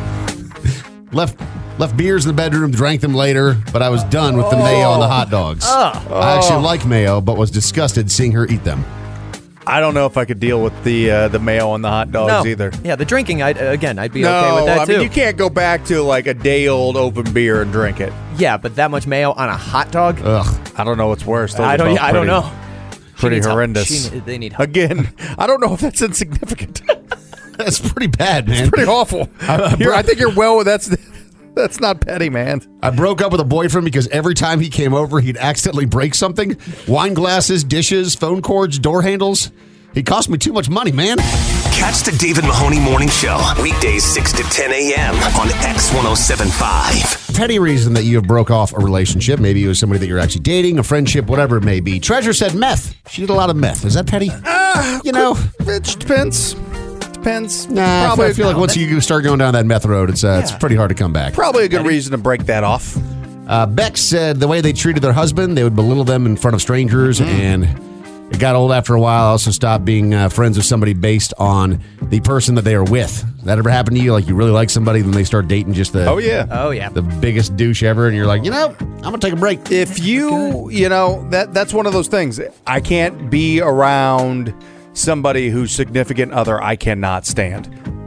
B: left left beers in the bedroom, drank them later, but I was done with the mayo on the hot dogs.
C: Oh.
B: I actually
C: Oh.
B: like mayo, but was disgusted seeing her eat them.
C: I don't know if I could deal with the uh, the mayo on the hot dogs
D: No.
C: either.
D: Yeah, the drinking, I'd, again, I'd be
C: no,
D: okay with that
C: I
D: too.
C: mean you can't go back to like a day old open beer and drink it.
D: Yeah, but that much mayo on a hot dog?
B: Ugh.
C: I don't know what's worse. Those
D: I
C: are
D: don't.
C: both
D: I don't
C: pretty-
D: know. She
C: Pretty
D: needs help.
C: horrendous.
D: She- they need help.
C: Again, I don't know if that's insignificant.
B: That's pretty bad, man.
C: It's pretty awful. You're- I think you're well. That's that's not petty, man.
B: I broke up with a boyfriend because every time he came over, he'd accidentally break something. Wine glasses, dishes, phone cords, door handles. He cost me too much money, man.
A: Catch the David Mahoney Morning Show. Weekdays six to ten a.m. on X ten seventy-five.
B: Petty reason that you have broke off a relationship. Maybe it was somebody that you're actually dating, a friendship, whatever it may be. Treasure said meth. She did a lot of meth. Is that petty?
C: Uh,
B: you know,
C: it depends. Depends.
B: Nah,
C: Probably,
B: I feel like once you start going down that meth road, it's uh, it's pretty hard to come back.
C: Probably a good reason to break that off.
B: Uh, Beck said the way they treated their husband, they would belittle them in front of strangers,
C: Mm-hmm.
B: and it got old after a while. I also stopped being uh, friends with somebody based on the person that they are with. That ever happened to you? Like you really like somebody, then they start dating just the
C: Oh, yeah.
D: Oh, yeah.
B: the biggest douche ever, and you're like, you know, I'm gonna take a break.
C: If you, you know, that that's one of those things. I can't be around somebody whose significant other I cannot stand.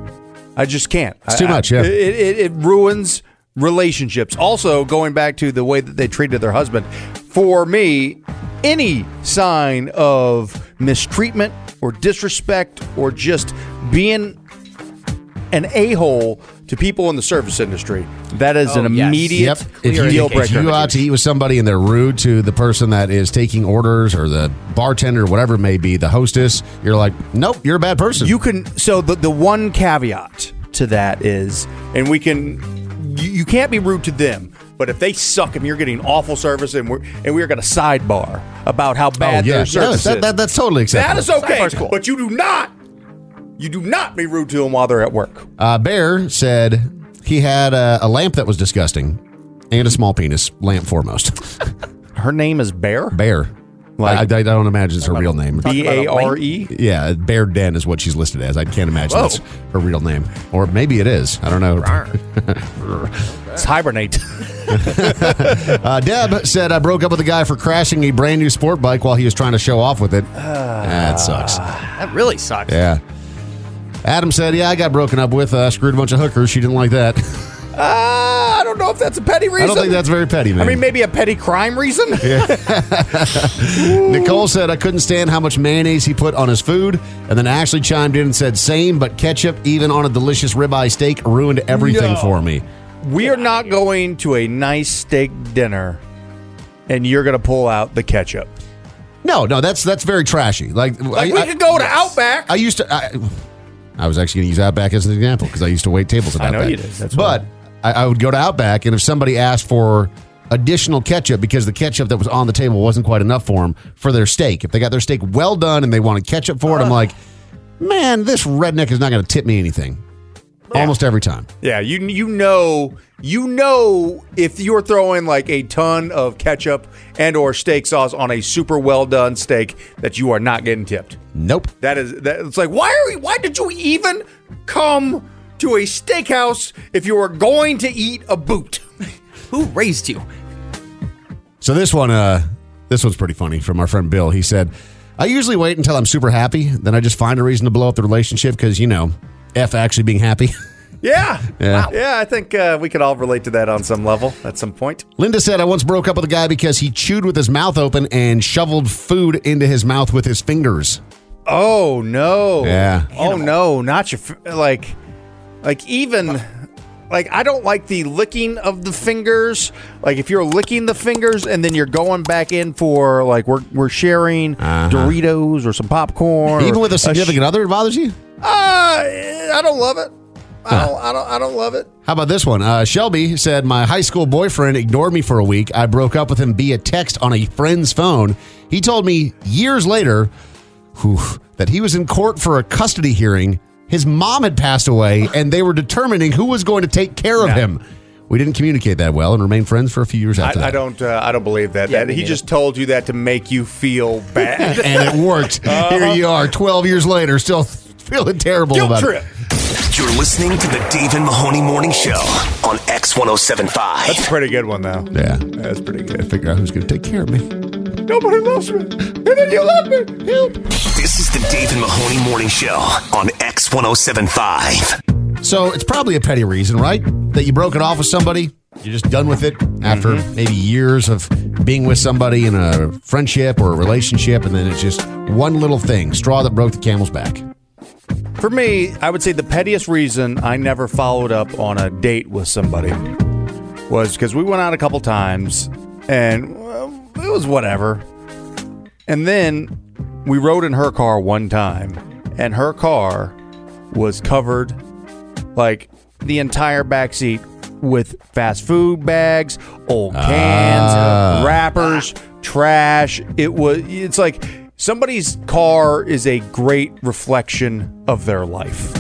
C: I just can't.
B: It's too
C: I-
B: much, yeah.
C: It, it, it ruins relationships. Also, going back to the way that they treated their husband, for me, any sign of mistreatment or disrespect or just being an a-hole to people in the service industry, that is
D: Oh,
C: an
D: yes.
C: immediate
B: Yep. If you,
C: deal
B: if
C: breaker.
B: you go out to eat with somebody and they're rude to the person that is taking orders or the bartender or whatever it may be, the hostess, you're like, nope, you're a bad person.
C: You can. So the the one caveat to that is, and we can, you, you can't be rude to them. But if they suck and you're getting awful service, and we're and we're going to sidebar about how bad
B: Oh, yeah.
C: their service
B: Yeah, that-
C: is,
B: that- that's totally acceptable.
C: That is okay.
D: Sidebar's cool.
C: But you do not, you do not be rude to them while they're at work.
B: Uh, Bear said he had a, a lamp that was disgusting and a small penis, lamp foremost.
C: Her name is Bear.
B: Bear. Like, I, I don't imagine it's her real name.
C: B A R E?
B: Yeah, Bear Den is what she's listed as. I can't imagine
C: Whoa.
B: it's her real name. Or maybe it is. I don't know.
C: It's hibernate.
B: uh, Deb said, I broke up with a guy for crashing a brand new sport bike while he was trying to show off with it. That sucks.
R: That really sucks.
B: Yeah. Adam said, yeah, I got broken up with. Uh, screwed a bunch of hookers. She didn't like that.
C: Uh, I don't know if that's a petty reason.
B: I don't think that's very petty, man.
C: I mean, maybe a petty crime reason.
B: Yeah. Nicole said, I couldn't stand how much mayonnaise he put on his food. And then Ashley chimed in and said, same, but ketchup, even on a delicious ribeye steak, ruined everything
C: No.
B: for me.
C: We are not going to a nice steak dinner, and you're going to pull out the ketchup.
B: No, no, that's that's very trashy. Like,
C: Like
B: I,
C: we
B: I-
C: could go to Outback.
B: I used to. I, I was actually going to use Outback as an example because I used to wait tables at
C: I know
B: Outback.
C: you did. That's
B: but
C: why.
B: I, I would go to Outback, and if somebody asked for additional ketchup because the ketchup that was on the table wasn't quite enough for them for their steak, if they got their steak well done and they wanted ketchup for it, I'm like, man, this redneck is not going to tip me anything. Almost every time.
C: Yeah, you you know you know if you're throwing like a ton of ketchup and or steak sauce on a super well done steak that you are not getting tipped.
B: Nope.
C: That is that. It's like why are we, why did you even come to a steakhouse if you were going to eat a boot?
R: Who raised you?
B: So this one, uh, this one's pretty funny from our friend Bill. He said, I usually wait until I'm super happy. Then I just find a reason to blow up the relationship because, you know, F actually being happy.
C: Yeah.
B: Yeah.
C: Wow. Yeah, I think uh, we could all relate to that on some level at some point.
B: Linda said, I once broke up with a guy because he chewed with his mouth open and shoveled food into his mouth with his fingers.
C: Oh, no.
B: Yeah.
C: Oh, no. Not your, f- like, like even, like, I don't like the licking of the fingers. Like, if you're licking the fingers and then you're going back in for, like, we're, we're sharing
B: Uh-huh.
C: Doritos or some popcorn.
B: Even
C: or
B: with a significant
C: sh-
B: other, it bothers you?
C: Uh, I don't love it. I don't, I don't, I don't love it.
B: How about this one? Uh, Shelby said, my high school boyfriend ignored me for a week. I broke up with him via text on a friend's phone. He told me years later whew, that he was in court for a custody hearing. His mom had passed away, and they were determining who was going to take care of
C: Yeah.
B: him. We didn't communicate that well and remained friends for a few years after
C: I,
B: that.
C: I don't, uh, I don't believe that.
R: Yeah,
C: that
R: me
C: he
R: neither.
C: just told you that to make you feel bad.
B: And it worked. Here you are, twelve years later, still feeling terrible
C: Guilt
B: about
C: trip.
B: it.
A: You're listening to the Dave and Mahoney Morning Show on X ten seventy-five.
C: That's a pretty good one, though.
B: Yeah.
C: That's pretty good.
B: Figure out who's going to take care of me.
C: Nobody loves me. And then you love me. Help.
A: This is the Dave and Mahoney Morning Show on X ten seventy-five.
B: So it's probably a petty reason, right? That you broke it off with somebody. You're just done with it after
C: Mm-hmm.
B: maybe years of being with somebody in a friendship or a relationship, and then it's just one little thing, straw that broke the camel's back.
C: For me, I would say the pettiest reason I never followed up on a date with somebody was because we went out a couple times and well, it was whatever. And then we rode in her car one time and her car was covered like the entire back seat with fast food bags, old cans,
B: Ah.
C: wrappers, trash. It was it's like somebody's car is a great reflection of their life.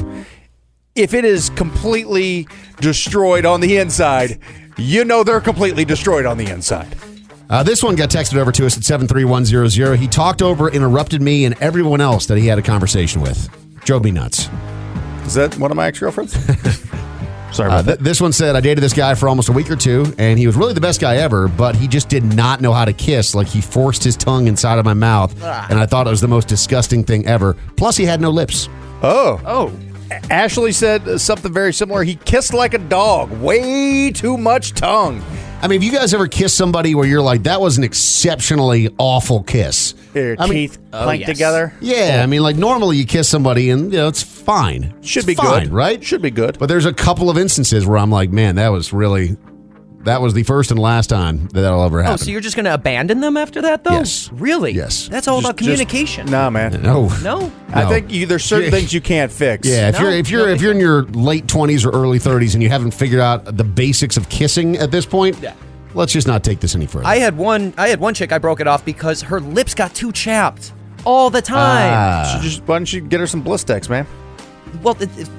C: If it is completely destroyed on the inside, you know they're completely destroyed on the inside.
B: Uh, this one got texted over to us at seven three one zero zero. He talked over, interrupted me, and everyone else that he had a conversation with. Drove me nuts.
C: Is that one of my ex-girlfriends? Sorry
B: Uh,
C: about
B: th- this one said, I dated this guy for almost a week or two, and he was really the best guy ever, but he just did not know how to kiss. Like, he forced his tongue inside of my mouth,
C: Ah.
B: and I thought it was the most disgusting thing ever. Plus, he had no lips.
C: Oh. Oh. Ashley said something very similar. He kissed like a dog. Way too much tongue.
B: I mean, have you guys ever kissed somebody where you're like, that was an exceptionally awful kiss?
C: Your
B: I mean-
C: teeth clanked together?
B: Yeah, I mean, like, normally you kiss somebody and, you know, it's fine.
C: Should
B: It's
C: be
B: fine,
C: good.
B: right?
C: Should be good.
B: But there's a couple of instances where I'm like, man, that was really, that was the first and last time that that'll ever
R: Oh,
B: happen.
R: so you're just going to abandon them after that, though?
B: Yes.
R: Really?
B: Yes.
R: That's all
C: Just-
R: about communication.
C: Just, nah, man.
B: No.
R: No?
C: I
B: No.
C: think you, there's certain things you can't fix.
B: Yeah, if
R: No,
B: you're if you're
R: no,
B: if you're in your late twenties or early thirties and you haven't figured out the basics of kissing at this point,
R: Yeah.
B: let's just not take this any further.
R: I had one. I had one chick. I broke it off because her lips got too chapped all the time.
B: Ah.
C: Should just, why don't you get her some Blistex, man?
R: Well, it, it,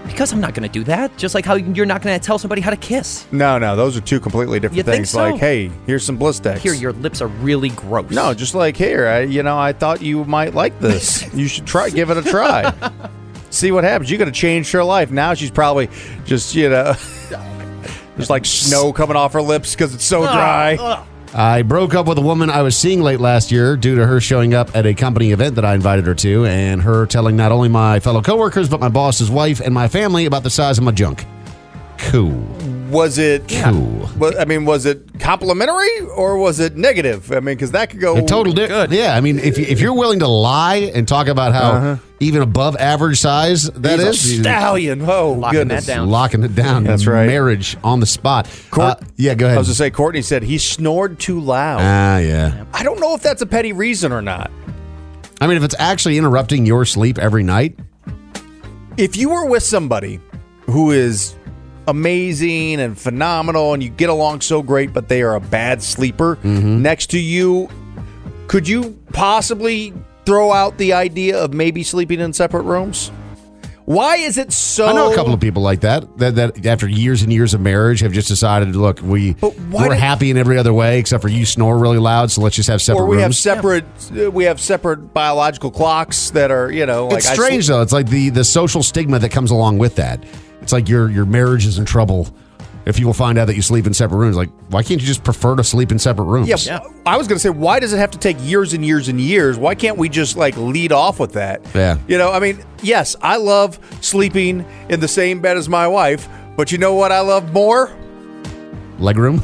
R: Because I'm not going to do that. Just like how you're not going to tell somebody how to kiss.
C: No, no, those are two completely different
R: You think
C: things.
R: so?
C: Like, hey, here's some Blistex.
R: Here, your lips are really gross.
C: No, just like here, I, you know, I thought you might like this. You should try, give it a try. See what happens. You're going to change her life. Now she's probably just, you know, there's like snow coming off her lips because it's so dry.
B: I broke up with a woman I was seeing late last year due to her showing up at a company event that I invited her to, and her telling not only my fellow coworkers, but my boss's wife and my family about the size of my junk. Cool.
C: Was it
B: cool?
C: Was, I mean, was it complimentary or was it negative? I mean, because that could go
B: A total di-
C: good.
B: Yeah, I mean, if, you, if you're willing to lie and talk about how
C: Uh-huh.
B: even above average size that
C: He's
B: is,
C: a stallion. Oh,
R: Locking
C: goodness.
R: that down.
B: locking it down.
C: That's right.
B: Marriage on the spot.
C: Court-
B: Uh, yeah, go ahead.
C: I was going to say, Courtney said he snored too loud.
B: Ah, yeah.
C: I don't know if that's a petty reason or not.
B: I mean, if it's actually interrupting your sleep every night,
C: If you were with somebody who is amazing and phenomenal and you get along so great, but they are a bad sleeper
B: Mm-hmm.
C: next to you, could you possibly throw out the idea of maybe sleeping in separate rooms? Why is it so?
B: I know a couple of people like that, that that after years and years of marriage have just decided, look, we
C: why
B: we're
C: did-
B: happy in every other way except for you snore really loud, so let's just have separate
C: Or we have
B: rooms.
C: separate, uh, we have separate biological clocks that are, you know, like
B: It's
C: I
B: strange
C: sleep-
B: though. It's like the the social stigma that comes along with that. It's like your your marriage is in trouble if people find out that you sleep in separate rooms. Like, why can't you just prefer to sleep in separate rooms?
C: Yeah, I was going to say, why does it have to take years and years and years? Why can't we just like lead off with that?
B: Yeah.
C: You know, I mean, yes, I love sleeping in the same bed as my wife, but you know what I love more?
B: Legroom.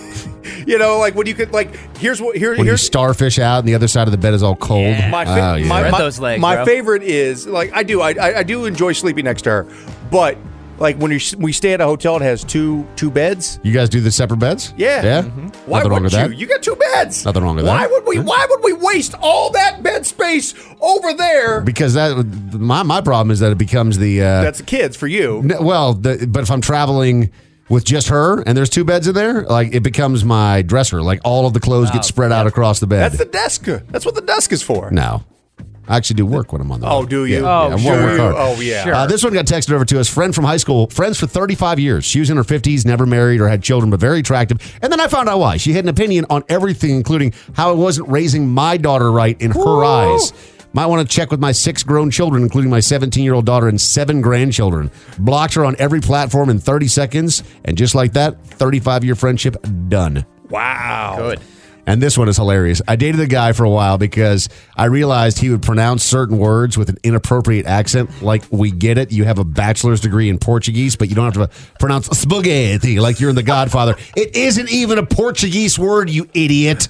C: You know, like when you could, like, here's what, here,
B: When you
C: here's
B: starfish out and the other side of the bed is all cold.
C: my, fa-
B: Oh, yeah.
C: my, my,
R: those legs,
C: my
R: bro.
C: favorite is, like, I do, I, I, I do enjoy sleeping next to her, but like when you we stay at a hotel, it has two two beds.
B: You guys do the separate beds?
C: Yeah.
B: Yeah?
C: Why
B: Nothing wrong
C: would
B: with
C: you?
B: that.
C: You got two beds.
B: Nothing wrong with
C: why
B: that.
C: would we? Why would we waste all that bed space over there?
B: Because that my my problem is that it becomes the uh,
C: That's the kids for you.
B: n- well, the, but if I'm traveling with just her and there's two beds in there, like it becomes my dresser. Like all of the clothes get spread out across the bed.
C: That's the desk. That's what the desk is for.
B: No. I actually do work when I'm on the
C: Oh,
B: road.
C: do you?
B: Yeah,
C: Oh,
B: yeah, I
C: sure.
B: work hard.
C: Oh, yeah. Sure.
B: Uh, this one got texted over to us. Friend from high school, friends for thirty-five years. She was in her fifties, never married or had children, but very attractive. And then I found out why. She had an opinion on everything, including how I wasn't raising my daughter right in her eyes. Might want to check with my six grown children, including my seventeen-year-old daughter and seven grandchildren. Blocked her on every platform in thirty seconds. And just like that, thirty-five-year friendship done.
C: Wow.
R: Good.
B: And this one is hilarious. I dated a guy for a while because I realized he would pronounce certain words with an inappropriate accent. Like, we get it. You have a bachelor's degree in Portuguese, but you don't have to pronounce spaghetti like you're in The Godfather. It isn't even a Portuguese word, you idiot.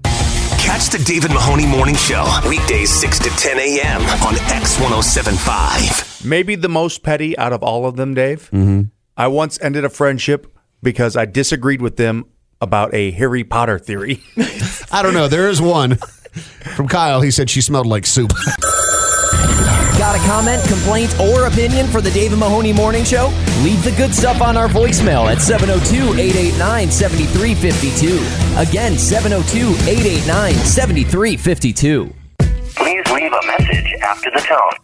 A: Catch the David Mahoney Morning Show, weekdays six to ten a.m. on X ten seventy-five.
C: Maybe the most petty out of all of them, Dave.
B: Mm-hmm.
C: I once ended a friendship because I disagreed with them about a Harry Potter theory.
B: I don't know. There is one from Kyle. He said she smelled like soup.
D: Got a comment, complaint, or opinion for the Dave and Mahoney Morning Show? Leave the good stuff on our voicemail at seven oh two, eight eight nine, seven three five two. Again, seven oh two, eight eight nine, seven three five two.
F: Please leave a message after the tone.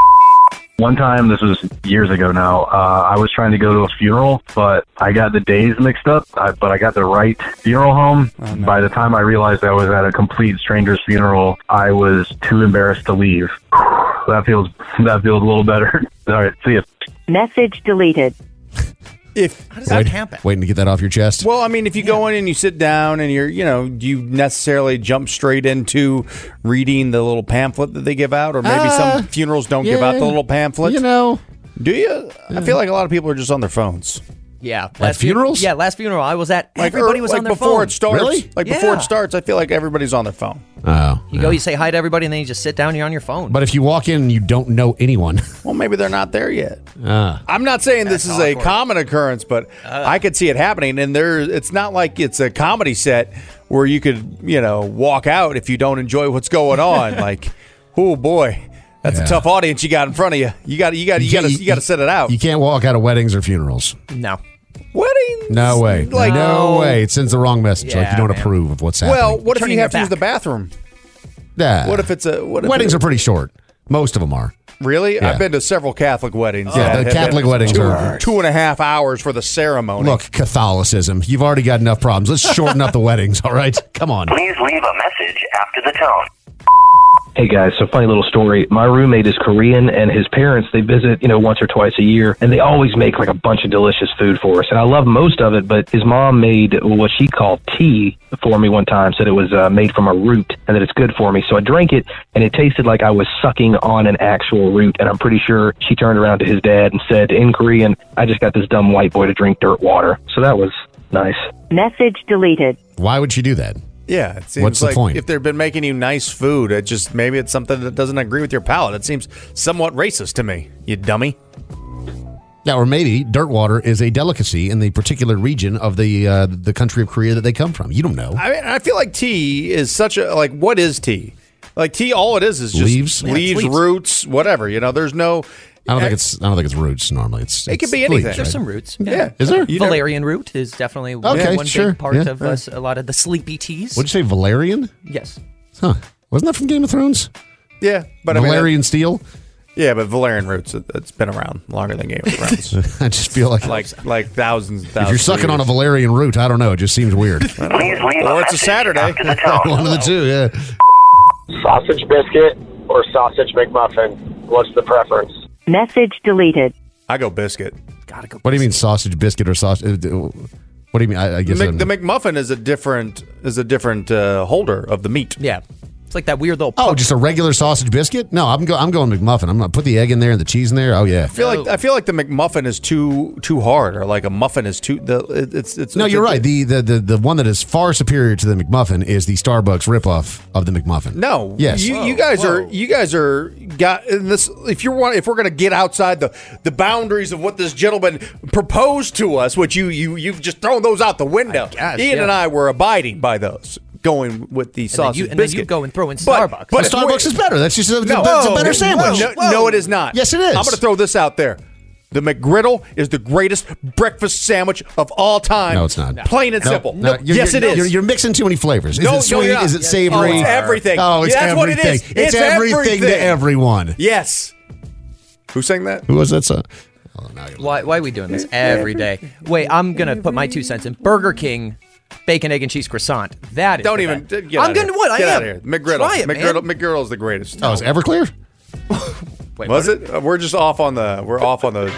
I: One time, this was years ago now, uh, I was trying to go to a funeral, but I got the days mixed up, I, but I got the right funeral home.
C: Oh, no.
I: By the time I realized I was at a complete stranger's funeral, I was too embarrassed to leave. That feels that feels a little better. All right, see ya.
H: Message deleted.
C: If
R: How does that
B: Wait,
R: happen?
B: waiting to get that off your chest.
C: Well, I mean, if you go in and you sit down and you're, you know, do you necessarily jump straight into reading the little pamphlet that they give out? Or maybe
B: Uh,
C: some funerals don't give
B: yeah,
C: out the little pamphlet?
B: You know.
C: Do you? I feel like a lot of people are just on their phones.
R: Yeah.
B: At funerals?
R: Yeah, last funeral I was at,
C: Like,
R: everybody
C: or-
R: was
C: like
R: on their
C: before
R: phone.
C: it starts.
B: Really?
C: Like before
R: Yeah.
C: it starts, I feel like everybody's on their phone.
B: Oh.
R: You go, you say hi to everybody, and then you just sit down and you're on your phone.
B: But if you walk in and you don't know anyone.
C: Well, maybe they're not there yet.
B: Uh,
C: I'm not saying this is a common occurrence, but I could see it happening. And there, it's not like it's a comedy set where you could, you know, walk out if you don't enjoy what's going on. Like, oh boy, that's
B: Yeah.
C: a tough audience you got in front of you. You got, you got, you got to, you got to set it out.
B: You can't walk out of weddings or funerals.
R: no.
C: Weddings?
B: No way.
C: Like,
B: no way. It sends the wrong message. like
R: Yeah,
B: you don't
R: man.
B: approve of what's happening.
C: Well, what if
R: Turning
C: you
R: your
C: have to use
R: back.
C: the bathroom?
B: Yeah.
C: What if it's a what if
B: Weddings
C: it-
B: are pretty short. Most of them are.
C: Really?
B: Yeah.
C: I've been to several Catholic weddings.
B: Yeah,
C: that
B: the
C: have
B: Catholic
C: been
B: weddings
C: two,
B: are-
C: two and a half hours for the ceremony.
B: Look, Catholicism. You've already got enough problems. Let's shorten up the weddings, all right? Come on.
F: Please leave a message after the tone.
G: Hey guys, so funny little story. My roommate is Korean, and his parents, they visit, you know, once or twice a year, and they always make like a bunch of delicious food for us. And I love most of it, but his mom made what she called tea for me one time, said it was uh, made from a root and that it's good for me. So I drank it, and it tasted like I was sucking on an actual root. And I'm pretty sure she turned around to his dad and said in Korean, I just got this dumb white boy to drink dirt water. So that was nice.
H: Message deleted.
B: Why would she do that?
C: Yeah, it seems
B: What's the
C: like
B: point?
C: if they've been making you nice food, it just maybe it's something that doesn't agree with your palate. It seems somewhat racist to me, you dummy.
B: Yeah, or maybe dirt water is a delicacy in the particular region of the uh, the country of Korea that they come from. You don't know.
C: I mean, I feel like tea is such a like. What is tea? Like tea, all it is is just
B: Leaves?
C: leaves,
B: Yeah, it's leaves.
C: roots, whatever. You know, there's no.
B: I don't think it's. I don't think it's roots normally. It's.
C: It could
B: it's
C: be anything.
B: leaves,
R: There's
B: right?
R: some roots.
C: Yeah.
B: Is there?
R: You Valerian root is definitely one,
B: Okay,
R: one
B: sure.
R: big part
B: Yeah.
R: of uh, a lot of the sleepy teas.
B: What'd you say, Valerian?
R: Yes.
B: Huh? Wasn't that from Game of Thrones?
C: Yeah, but I mean,
B: Valerian steel.
C: Yeah, but Valerian roots, it, it's been around longer than Game of Thrones.
B: I just feel like
C: like like thousands and
B: if
C: thousands.
B: you're sucking
C: of
B: on a
C: years.
B: Valerian root, I don't know. It just seems weird.
F: Please leave
C: Or
F: a
C: it's a
F: message
C: Saturday.
F: after the tone.
B: One of the two. Yeah.
J: Sausage biscuit or sausage McMuffin? What's the preference?
H: Message deleted.
C: I go biscuit.
R: Gotta go.
B: What do you mean, sausage biscuit or sausage? What do you mean? I, I
C: The,
B: guess
C: Mc,
B: I'm-
C: the McMuffin is a different is a different uh, holder of the meat.
R: Yeah. It's like that weird little.
B: Oh,
R: pump-
B: just a regular sausage biscuit? No, I'm go, I'm going McMuffin. I'm gonna put the egg in there and the cheese in there. Oh yeah.
C: I feel like I feel like the McMuffin is too too hard, or like a muffin is too. The it, it's it's.
B: No,
C: it's
B: you're
C: a-
B: right. The, the the the one that is far superior to the McMuffin is the Starbucks ripoff of the McMuffin.
C: No.
B: Yes.
C: You, you guys are you guys are got in this. If you want, if we're gonna get outside the the boundaries of what this gentleman proposed to us, which you you you've just thrown those out the window.
R: guess,
C: Ian
R: yeah.
C: and I were abiding by those, going with the
R: and then
C: sausage
R: you, and then
C: biscuit.
R: you go and throw in
C: But-
R: Starbucks.
C: but
B: But Starbucks is better. That's just a,
C: No,
B: that's a better
C: no,
B: sandwich.
C: No, no, it is not.
B: Yes, it is.
C: I'm going to throw this out there. The McGriddle is the greatest breakfast sandwich of all time.
B: No, it's not.
C: Plain and
B: No,
C: simple.
B: no, you're-
C: yes, it
B: you're-
C: is.
B: You're, you're mixing too many flavors. Is
C: No,
B: it
C: no,
B: sweet?
C: you're not.
B: Is it savory?
C: Oh, it's everything.
B: Oh, it's
C: Yeah, that's what it
B: everything.
C: is.
B: It's,
C: It's
B: everything,
C: everything.
B: to everyone.
C: Yes. Who sang that?
B: Who was that song?
R: Why, why are we doing this every day? Wait, I'm gonna put my two cents in. Burger King, bacon, egg, and cheese croissant. That is.
C: Don't
R: the
C: even
R: best.
C: get
R: I'm
C: out
R: gonna
C: of
R: what?
C: here. Get
R: I
C: out
R: am.
C: of here. McGriddle.
R: Try it,
C: McGriddle.
R: man.
C: McGriddle is the greatest.
B: Oh, it's Everclear?
R: Wait,
C: was
R: what?
C: it? Uh, we're just off on the. We're off on the.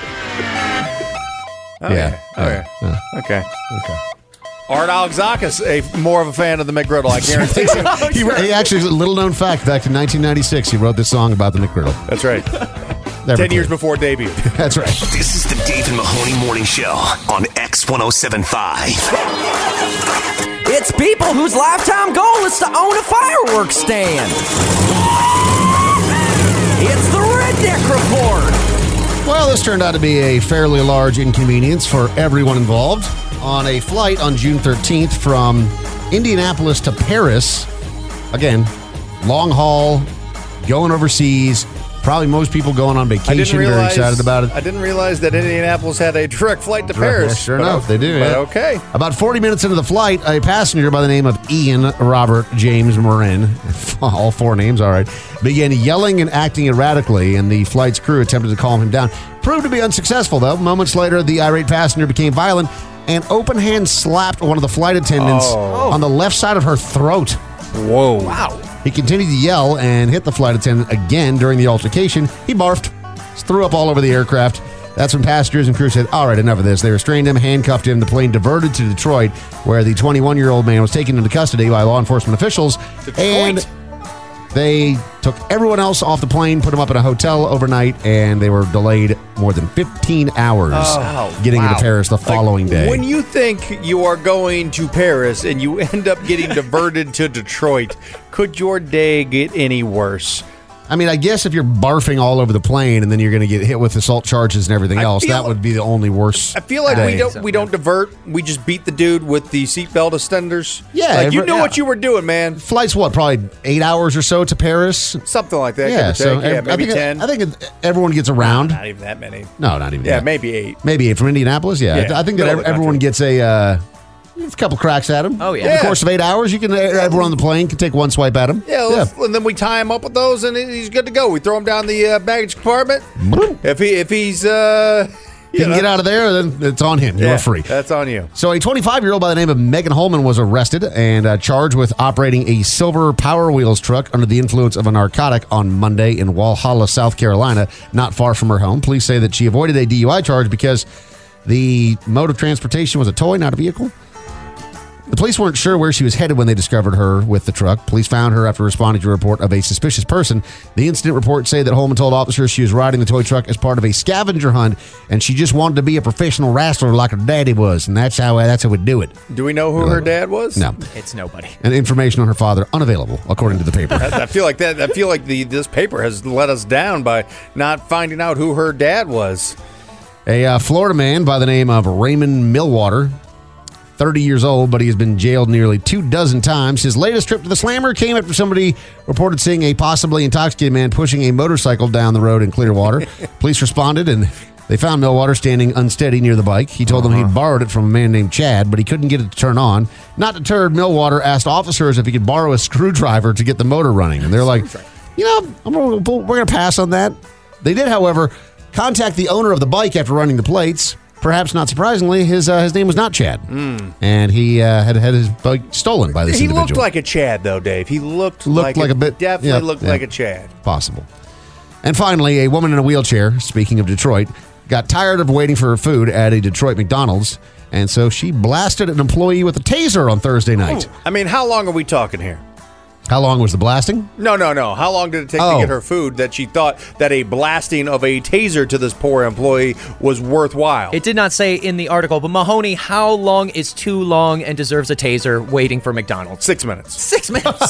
C: Oh,
B: Yeah.
C: yeah. Oh, yeah.
B: Uh,
C: Okay. Okay. Art Alexakis, a more of a fan of the McGriddle, I guarantee you.
B: he, wrote- he actually, a little known fact, back in nineteen ninety-six, he wrote this song about the McGriddle.
C: That's right.
B: Everclear.
C: Ten years before debut.
B: That's right.
A: This is the Dave and Mahoney Morning Show on X one oh seven point five.
D: It's people whose lifetime goal is to own a fireworks stand. It's the Redneck Report.
B: Well, this turned out to be a fairly large inconvenience for everyone involved. On a flight on June thirteenth from Indianapolis to Paris, again, long haul, going overseas, probably most people going on
C: I didn't
B: vacation, very
C: realize.
B: excited about it.
C: I didn't realize that Indianapolis had a direct flight to Paris.
B: Yeah, sure
C: but
B: enough,
C: o-
B: they do.
C: But
B: yeah.
C: okay.
B: About forty minutes into the flight, a passenger by the name of Ian Robert James Marin, all four names, all right, began yelling and acting erratically, and the flight's crew attempted to calm him down. Proved to be unsuccessful, though. Moments later, the irate passenger became violent and open hand slapped one of the flight attendants
C: Oh.
B: on the left side of her throat.
C: Whoa.
R: Wow.
B: He continued to yell and hit the flight attendant again during the altercation. He barfed, threw up all over the aircraft. That's when passengers and crew said, all right, enough of this. They restrained him, handcuffed him. The plane diverted to Detroit, where the twenty-one-year-old man was taken into custody by law enforcement officials.
C: Detroit.
B: And they took everyone else off the plane, put them up in a hotel overnight, and they were delayed more than fifteen hours
C: Oh,
B: getting
C: wow.
B: into Paris the
C: Like,
B: following day.
C: When you think you are going to Paris and you end up getting diverted to Detroit, could your day get any worse?
B: I mean, I guess if you're barfing all over the plane and then you're going to get hit with assault charges and everything
C: I
B: else,
C: feel-
B: that would be the only worst.
C: I feel like
B: day.
C: we don't we don't divert. We just beat the dude with the seatbelt extenders.
B: Yeah,
C: like you
B: every-
C: know
B: yeah.
C: what you were doing, man.
B: Flight's what, probably eight hours or so to Paris?
C: Something like that.
B: Yeah,
C: give or
B: so
C: take. yeah,
B: ev-
C: maybe
B: I think,
C: ten.
B: I think it- everyone gets around.
C: Not even that many.
B: No, not even
C: Yeah,
B: that.
C: maybe eight.
B: Maybe eight from Indianapolis. Yeah,
C: Yeah,
B: I think that
C: middle
B: ev-
C: of the
B: everyone
C: country.
B: gets a, uh, a couple cracks at him.
R: Oh, yeah.
B: Over
C: Yeah.
B: the course of eight hours, you can everyone on the plane can take one swipe at him.
C: Yeah, let's- and then we tie him up with those, and he's good to go. We throw him down the uh, baggage compartment. If he if he's uh,
B: He can
C: know.
B: get out of there, then it's on him. You're
C: Yeah,
B: free.
C: That's on you.
B: So a twenty-five-year-old by the name of Megan Holman was arrested and uh, charged with operating a silver Power Wheels truck under the influence of a narcotic on Monday in Walhalla, South Carolina, not far from her home. Police say that she avoided a D U I charge because the mode of transportation was a toy, not a vehicle. The police weren't sure where she was headed when they discovered her with the truck. Police found her after responding to a report of a suspicious person. The incident reports say that Holman told officers she was riding the toy truck as part of a scavenger hunt, and she just wanted to be a professional wrestler like her daddy was, and that's how that's how we do it.
C: Do we know who her dad was?
B: No.
R: It's nobody.
B: And information on her father unavailable, according to the paper.
C: I, I feel like that. I feel like the this paper has let us down by not finding out who her dad was.
B: A uh, Florida man by the name of Raymond Millwater, thirty years old, but he has been jailed nearly two dozen times. His latest trip to the Slammer came after somebody reported seeing a possibly intoxicated man pushing a motorcycle down the road in Clearwater. Police responded, and they found Millwater standing unsteady near the bike. He told them he'd borrowed it from a man named Chad, but he couldn't get it to turn on. Not deterred, Millwater asked officers if he could borrow a screwdriver to get the motor running. And they're like, you know, I'm gonna, we're going to pass on that. They did, however, contact the owner of the bike after running the plates. Perhaps not surprisingly, his uh, his name was not Chad,
C: Mm.
B: and he uh, had had his bike stolen by this
C: He
B: individual.
C: looked like a Chad, though, Dave. He looked,
B: Looked like
C: a,
B: a bit-
C: Definitely
B: yeah,
C: looked
B: yeah.
C: like a Chad.
B: Possible. And finally, a woman in a wheelchair, speaking of Detroit, got tired of waiting for her food at a Detroit McDonald's, and so she blasted an employee with a taser on Thursday night.
C: I mean, how long are we talking here?
B: How long was the blasting?
C: No, no, no. How long did it take
B: Oh.
C: to get her food that she thought that a blasting of a taser to this poor employee was worthwhile?
R: It did not say in the article, but Mahoney, how long is too long and deserves a taser waiting for McDonald's?
C: Six minutes.
R: Six minutes.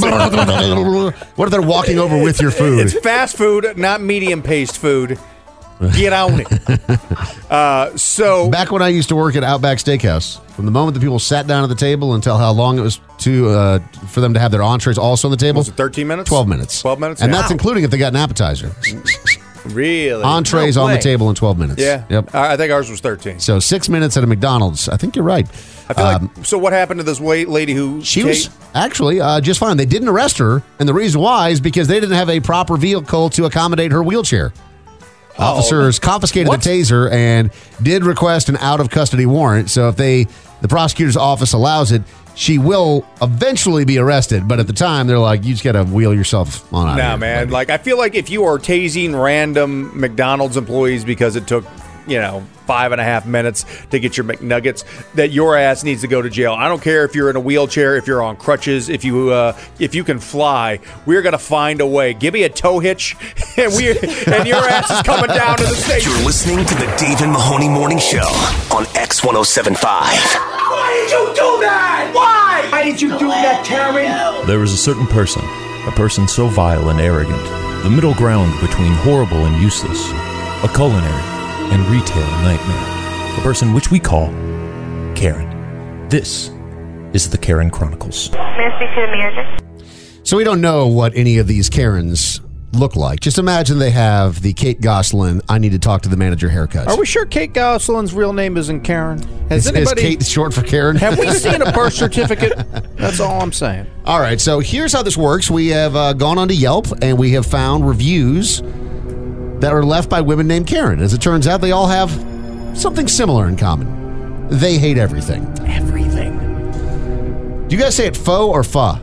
B: What if they're walking over with your food?
C: It's fast food, not medium paced food. Get on it. Uh, so
B: back when I used to work at Outback Steakhouse, from the moment that people sat down at the table until how long it was to uh, for them to have their entrees also on the table,
C: was it thirteen minutes?
B: twelve minutes.
C: Twelve minutes,
B: and
C: yeah.
B: that's including if they got an appetizer.
C: Really?
B: Entrees
C: No
B: on the
C: way.
B: table in twelve minutes.
C: Yeah.
B: Yep.
C: I I think ours was thirteen.
B: So six minutes at a McDonald's. I think you're right.
C: I feel
B: Um,
C: like. So what happened to this wait lady who
B: She
C: ta-
B: was actually uh, just fine. They didn't arrest her, and the reason why is because they didn't have a proper vehicle to accommodate her wheelchair. Officers confiscated
C: What?
B: the taser and did request an out of custody warrant. So if they, the prosecutor's office allows it, she will eventually be arrested. But at the time, they're like, you just got to wheel yourself on out.
C: Nah,
B: of here.
C: man. Like, I feel like if you are tasing random McDonald's employees because it took, you know, five and a half minutes to get your McNuggets, that your ass needs to go to jail. I don't care if you're in a wheelchair, if you're on crutches, if you uh, if you can fly. We're gonna find a way. Give me a tow hitch, and we and your ass is coming down to the station.
A: You're listening to the Dave and Mahoney Morning Show on X one oh seven point five.
E: Why did you do that? Why? Why did you do that, Karen?
S: There is a certain person, a person so vile and arrogant, the middle ground between horrible and useless, a culinary and retail nightmare, a person which we call Karen. This is the Karen Chronicles.
H: May I speak to the manager?
B: So we don't know what any of these Karens look like. Just imagine they have the Kate Goslin, I need to talk to the manager haircut.
C: Are we sure Kate Gosselin's real name isn't Karen? Has
B: Is,
C: anybody?
B: is Kate short for Karen?
C: Have we seen a birth certificate? That's all I'm saying.
B: All right, so here's how this works. We have uh, gone onto Yelp and we have found reviews that are left by women named Karen. As it turns out, they all have something similar in common. They hate everything.
R: Everything.
B: Do you guys say it faux or fa?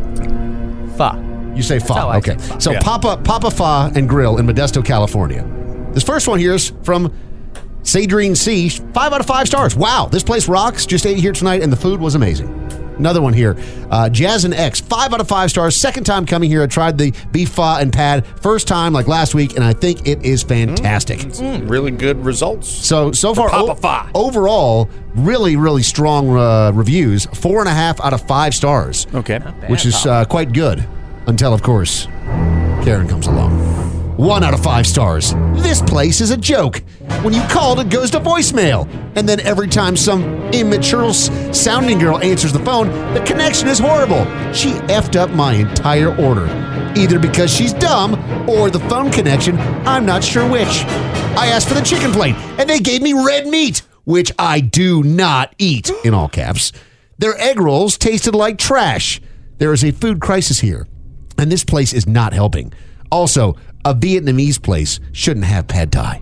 R: Fa.
B: You say
R: That's how
B: fa.
R: I
B: Okay.
R: say fa.
B: So
R: Yeah.
B: Papa Papa Fa and Grill in Modesto, California. This first one here is from Sadrine C. Five out of five stars. Wow, this place rocks. Just ate here tonight, and the food was amazing. Another one here, uh, Jazz and X. Five out of five stars. Second time coming here. I tried the beef pho and pad. First time, like last week, and I think it is fantastic.
C: Mm, really good results.
B: So so far,
C: Papa
B: o-
C: Fa.
B: overall, really really strong uh, reviews. Four and a half out of five stars.
C: Okay,
B: which is uh, quite good. Until, of course, Karen comes along. One out of five stars. This place is a joke. When you call, it goes to voicemail. And then every time some immature s- sounding girl answers the phone, the connection is horrible. She effed up my entire order. Either because she's dumb or the phone connection, I'm not sure which. I asked for the chicken plate, and they gave me red meat. which I do not eat, in all caps. Their egg rolls tasted like trash. There is a food crisis here, and this place is not helping. Also, a Vietnamese place shouldn't have pad thai.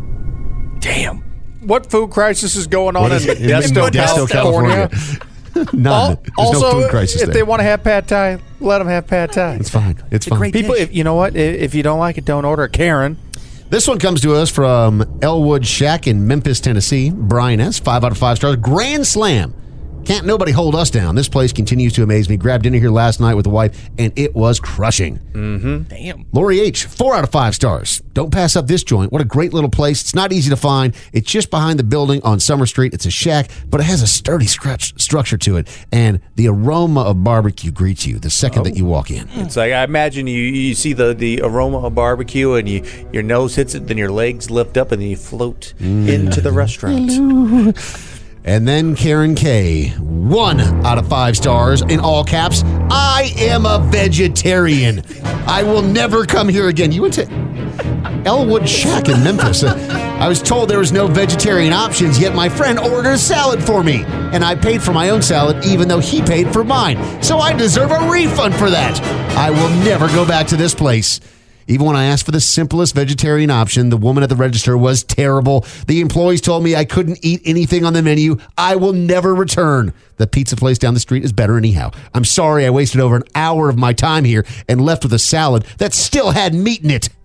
C: Damn. What food crisis is going on
B: What
C: in
B: is it? In
C: Modesto,
B: Modesto,
C: California?
B: None.
C: Al-
B: There's
C: also,
B: no food crisis
C: if
B: there.
C: they want to have pad thai, let them have pad thai.
B: It's fine. It's fine.
C: People, if, you know what? If, if you don't like it, don't order. Karen.
B: This one comes to us from Elwood Shack in Memphis, Tennessee. Brian S., five out of five stars. Grand Slam. Can't nobody hold us down. This place continues to amaze me. Grabbed dinner here last night with the wife, and it was crushing.
C: Mm-hmm.
R: Damn.
B: Lori H., four out of five stars. Don't pass up this joint. What a great little place. It's not easy to find. It's just behind the building on Summer Street. It's a shack, but it has a sturdy scratch structure to it, and the aroma of barbecue greets you the second that you walk in.
C: It's like I imagine you you see the, the aroma of barbecue and you your nose hits it, then your legs lift up and then you float into the restaurant.
B: Hello. And then Karen K., one out of five stars in all caps. I am a vegetarian. I will never come here again. You went to Elwood Shack in Memphis. Uh, I was told there was no vegetarian options, yet my friend ordered a salad for me. And I paid for my own salad even though he paid for mine. So I deserve a refund for that. I will never go back to this place. Even when I asked for the simplest vegetarian option, the woman at the register was terrible. The employees told me I couldn't eat anything on the menu. I will never return. The pizza place down the street is better anyhow. I'm sorry I wasted over an hour of my time here and left with a salad that still had meat in it.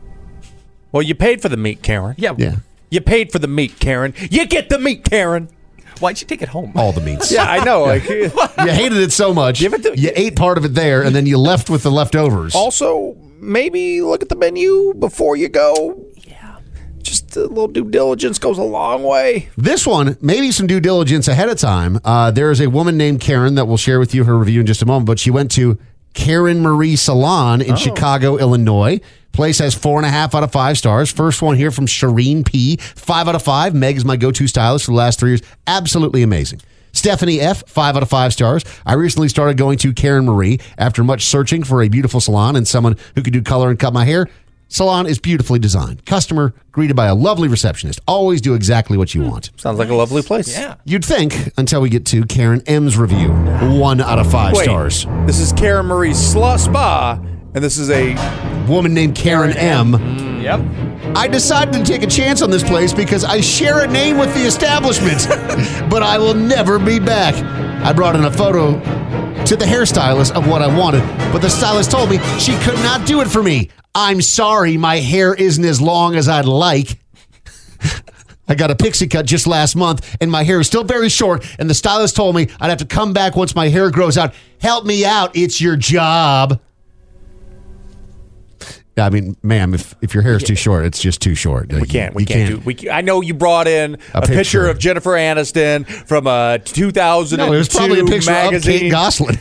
C: Well, you paid for the meat, Karen.
R: Yeah.
B: Yeah.
C: You paid for the meat, Karen. You get the meat, Karen.
R: Why'd you take it home?
B: All the meats.
C: Yeah, I know. Like,
B: You hated it so much.
C: Give it to-
B: you ate part of it there, and then you left with the leftovers.
C: also, maybe look at the menu before you go. Yeah. Just a little due diligence goes a long way.
B: This one, maybe some due diligence ahead of time. Uh, there is a woman named Karen that will share with you her review in just a moment, but she went to Karen Marie Salon in
C: Oh.
B: Chicago, Illinois. Place has four and a half out of five stars. First one here from Shireen P. Five out of five. Meg is my go-to stylist for the last three years. Absolutely amazing. Stephanie F., five out of five stars. I recently started going to Karen Marie after much searching for a beautiful salon and someone who could do color and cut my hair. Salon is beautifully designed. Customer greeted by a lovely receptionist. Always do exactly what you want.
C: Sounds like a lovely place.
R: Yeah.
B: You'd think until we get to Karen M's review. One out of five
C: Wait,
B: stars.
C: This is Karen Marie Sla Spa, and this is a
B: woman named Karen,
C: Karen
B: M.
C: M.
R: Yep.
B: I decided to take a chance on this place because I share a name with the establishment, but I will never be back. I brought in a photo to the hairstylist of what I wanted, but the stylist told me she could not do it for me. I'm sorry, my hair isn't as long as I'd like. I got a pixie cut just last month, and my hair is still very short, and the stylist told me I'd have to come back once my hair grows out. Help me out, it's your job. I mean, ma'am, if, if your hair is too short, it's just too short.
C: We can't. We
B: You
C: can't, do. We. Can, I know you brought in a,
B: A
C: picture.
B: picture.
C: of Jennifer Aniston from a two thousand two
B: No, it was probably a picture
C: magazine.
B: of Kate Gosselin.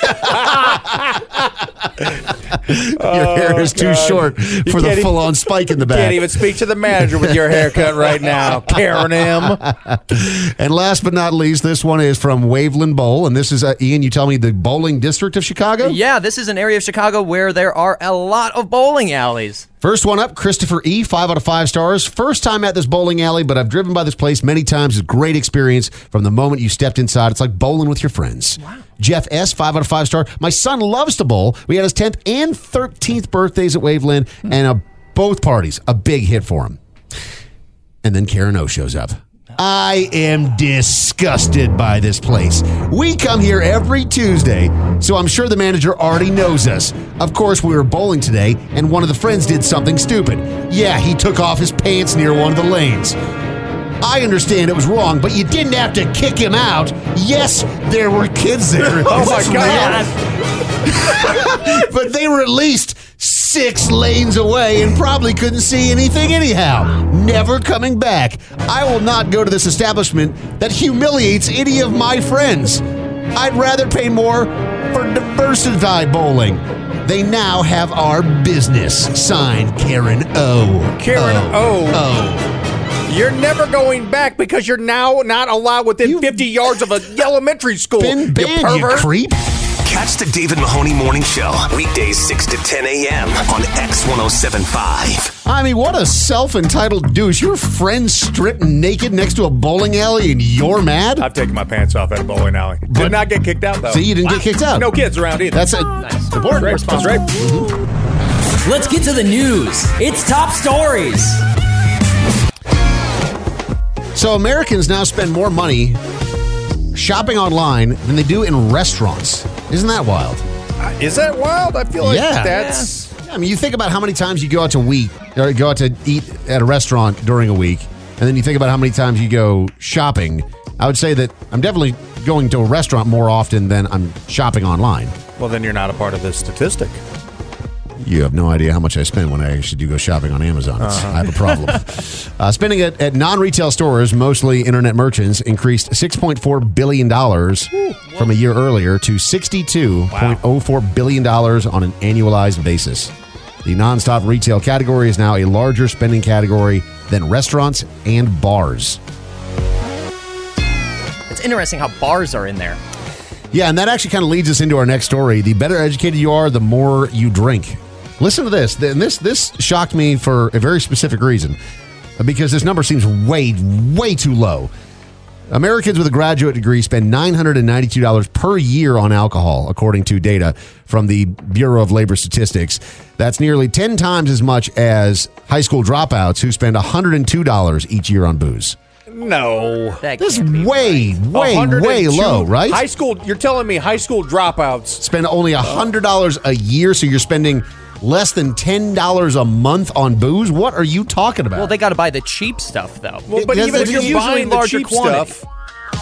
B: Your hair is too
C: God.
B: short
C: You
B: for the
C: can't e-
B: full-on spike in the back.
C: Can't even speak to the manager with your haircut right now, Karen M.
B: And last but not least, this one is from Waveland Bowl, and this is uh, Ian. You tell me the bowling district of Chicago.
R: Yeah, this is an area of Chicago where there are a lot of bowling alleys.
B: First one up, Christopher E., five out of five stars. First time at this bowling alley, but I've driven by this place many times. It's a great experience from the moment you stepped inside. It's like bowling with your friends. Wow. Jeff S., five out of five star. My son loves to bowl. We had his tenth and thirteenth birthdays at Waveland,
C: Hmm.
B: and uh, both parties, a big hit for him. And then Karen O shows up. I am disgusted by this place. We come here every Tuesday, so I'm sure the manager already knows us. Of course, we were bowling today, and one of the friends did something stupid. Yeah, he took off his pants near one of the lanes. I understand it was wrong, but you didn't have to kick him out. Yes, there were kids there.
C: Oh, my God.
B: But they were at least six lanes away and probably couldn't see anything anyhow. Never coming back. I will not go to this establishment that humiliates any of my friends. I'd rather pay more for diversified bowling. They now have our business. Signed, Karen O.
C: Karen O.
B: O.
C: You're never going back because you're now not allowed within fifty yards of a elementary school.
B: Been banned, you
C: pervert.
B: creep.
A: Catch the David Mahoney Morning Show, weekdays six to ten a.m. on X ten seventy-five.
B: I mean, what a self-entitled douche. Your friend stripped naked next to a bowling alley and you're mad?
T: I've taken my pants off at a bowling alley. Did
B: But-
T: not get kicked out, though.
B: See, you didn't get kicked out.
T: No kids around either.
B: That's it.
R: Nice.
T: Important. Right. That's right.
D: Let's get to the news. It's top stories.
B: So Americans now spend more money shopping online than they do in restaurants. Isn't that wild?
T: Uh, is that wild? I feel like
B: Yeah.
T: that's...
B: I mean, you think about how many times you go out to week or go out to eat at a restaurant during a week, and then you think about how many times you go shopping. I would say that I'm definitely going to a restaurant more often than I'm shopping online.
T: Well, then you're not a part of this statistic.
B: You have no idea how much I spend when I actually do go shopping on Amazon. It's,
T: Uh-huh.
B: I have a problem. uh, spending at, at non-retail stores, mostly internet merchants, increased six point four billion dollars from a year earlier to sixty-two point oh four billion dollars on an annualized basis. The nonstop retail category is now a larger spending category than restaurants and bars.
R: It's interesting how bars are in there.
B: Yeah, and that actually kind of leads us into our next story. The better educated you are, the more you drink. Listen to this. And this this shocked me for a very specific reason, because this number seems way, way too low. Americans with a graduate degree spend nine hundred ninety-two dollars per year on alcohol, according to data from the Bureau of Labor Statistics. That's nearly ten times as much as high school dropouts who spend one hundred two dollars each year on booze.
T: No.
B: This is way, way, way low, right?
T: High school, you're telling me high school dropouts
B: Spend only one hundred dollars a year, so you're spending less than ten dollars a month on booze? What are you talking about?
R: Well, they got to buy the cheap stuff, though.
T: Well, but
B: It
T: even if
B: doesn't-
T: you're
R: usually
T: buying the
R: larger
T: cheap
R: quantity.
T: stuff,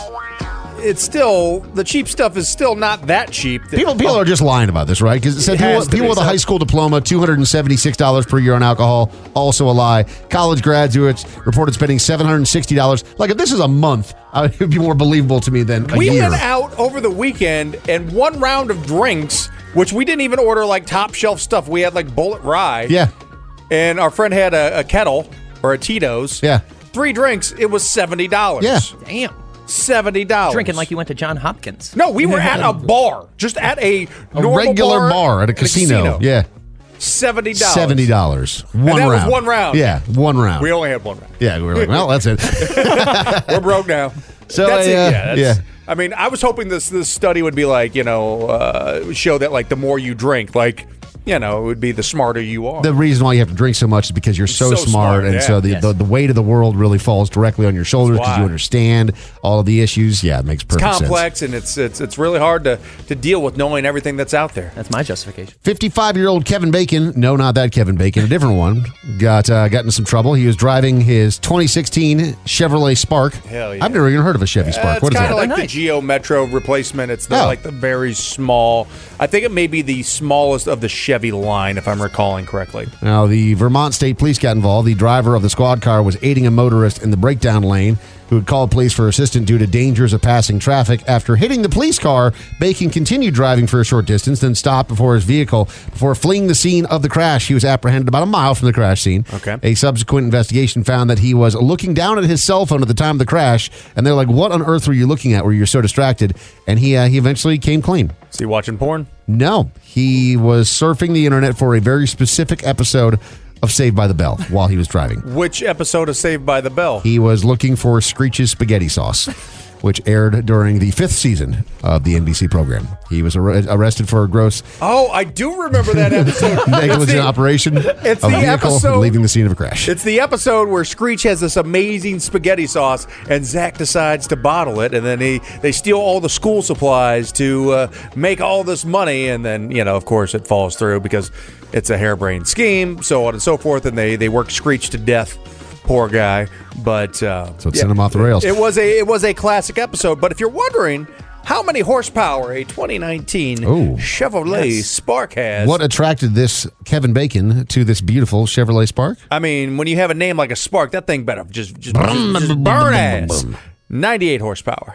T: it's still the cheap stuff is still not that cheap.
B: People, people are just lying about this, right? Because it said
T: It
B: people,
T: has to
B: people
T: be,
B: with a
T: so-
B: high school diploma, two hundred seventy-six dollars per year on alcohol, also a lie. College graduates reported spending seven hundred sixty dollars. Like, if this is a month, uh, it would be more believable to me than a
T: We
B: year.
T: went out over the weekend and one round of drinks, which we didn't even order like top shelf stuff. We had like Bullet Rye.
B: Yeah.
T: And our friend had a, a kettle or a Tito's.
B: Yeah.
T: Three drinks, it was seventy dollars.
B: Yeah.
R: Damn.
T: seventy dollars.
R: Drinking like you went to John Hopkins.
T: No, we were at a bar, just at a,
B: A
T: normal
B: regular bar, at a casino. Yeah.
T: seventy dollars.
B: seventy dollars. One
T: And that was
B: round.
T: one round.
B: Yeah, one round.
T: We only had one round.
B: yeah, we were like, well, that's it.
T: We're broke now.
B: So,
T: that's
B: uh,
T: it. Yeah, that's,
B: yeah.
T: I mean, I was hoping this this study would be like, you know, uh, show that like the more you drink, like, you know, it would be the smarter you are.
B: The reason why you have to drink so much is because you're so,
T: So
B: smart,
T: smart,
B: and
T: yeah.
B: so the,
T: Yes.
B: the the weight of the world really falls directly on your shoulders because
T: why.
B: you understand all of the issues. Yeah, it makes
T: it's
B: perfect sense.
T: complex and it's it's it's really hard to to deal with knowing everything that's out there.
R: That's my justification.
B: fifty-five-year-old Kevin Bacon, no, not that Kevin Bacon, a different one, got uh, got into some trouble. He was driving his twenty sixteen Chevrolet Spark.
T: Hell yeah.
B: I've never even heard of a Chevy Spark.
T: Uh, it's
B: what is
T: kind
B: that?
T: of like the Geo Metro replacement. It's the,
B: Oh.
T: like the very small. I think it may be the smallest of the Chevy line, if I'm recalling correctly.
B: Now, the Vermont State Police got involved. The driver of the squad car was aiding a motorist in the breakdown lane who had called police for assistance due to dangers of passing traffic. After hitting the police car, Bacon continued driving for a short distance, then stopped before his vehicle. Before fleeing the scene of the crash, he was apprehended about a mile from the crash scene.
T: Okay.
B: A subsequent investigation found that he was looking down at his cell phone at the time of the crash, and they're like, what on earth were you looking at where you're so distracted? And he, uh, he eventually came clean.
T: Is he watching porn?
B: No, he was surfing the internet for a very specific episode of Saved by the Bell while he was driving.
T: Which episode of Saved by the Bell?
B: He was looking for Screech's Spaghetti Sauce, which aired during the fifth season of the N B C program. He was ar- arrested for a gross
T: Oh, I do remember that episode.
B: negligent
T: It's the-
B: operation
T: it's
B: of
T: the
B: a vehicle
T: episode-
B: leaving the scene of a crash.
T: It's the episode where Screech has this amazing spaghetti sauce, and Zach decides to bottle it, and then he they steal all the school supplies to uh, make all this money, and then you know, of course, it falls through because it's a harebrained scheme, so on and so forth, and they they work Screech to death. Poor guy, but uh,
B: So it sent him off the rails.
T: It was a it was a classic episode. But if you're wondering how many horsepower a twenty nineteen
B: Ooh.
T: Chevrolet Spark has,
B: What attracted this Kevin Bacon to this beautiful Chevrolet Spark?
T: I mean, when you have a name like a Spark, that thing better just just, just, just burn ass. ninety-eight horsepower.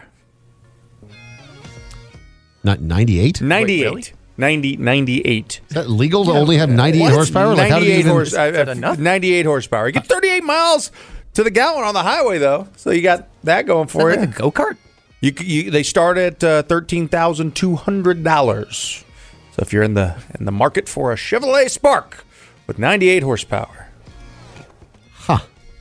B: Not ninety-eight?
T: ninety-eight. ninety, ninety-eight.
B: Is that legal to only have ninety-eight
T: What?
B: horsepower? Like, how did
T: ninety-eight
B: you even-
T: horse, uh, uh, ninety-eight horsepower. You get thirty-eight miles to the gallon on the highway, though. So you got that going for you.
R: Like a go-kart?
T: You, you they start at uh, thirteen thousand two hundred dollars. So if you're in the in the market for a Chevrolet Spark with ninety-eight horsepower,
B: huh?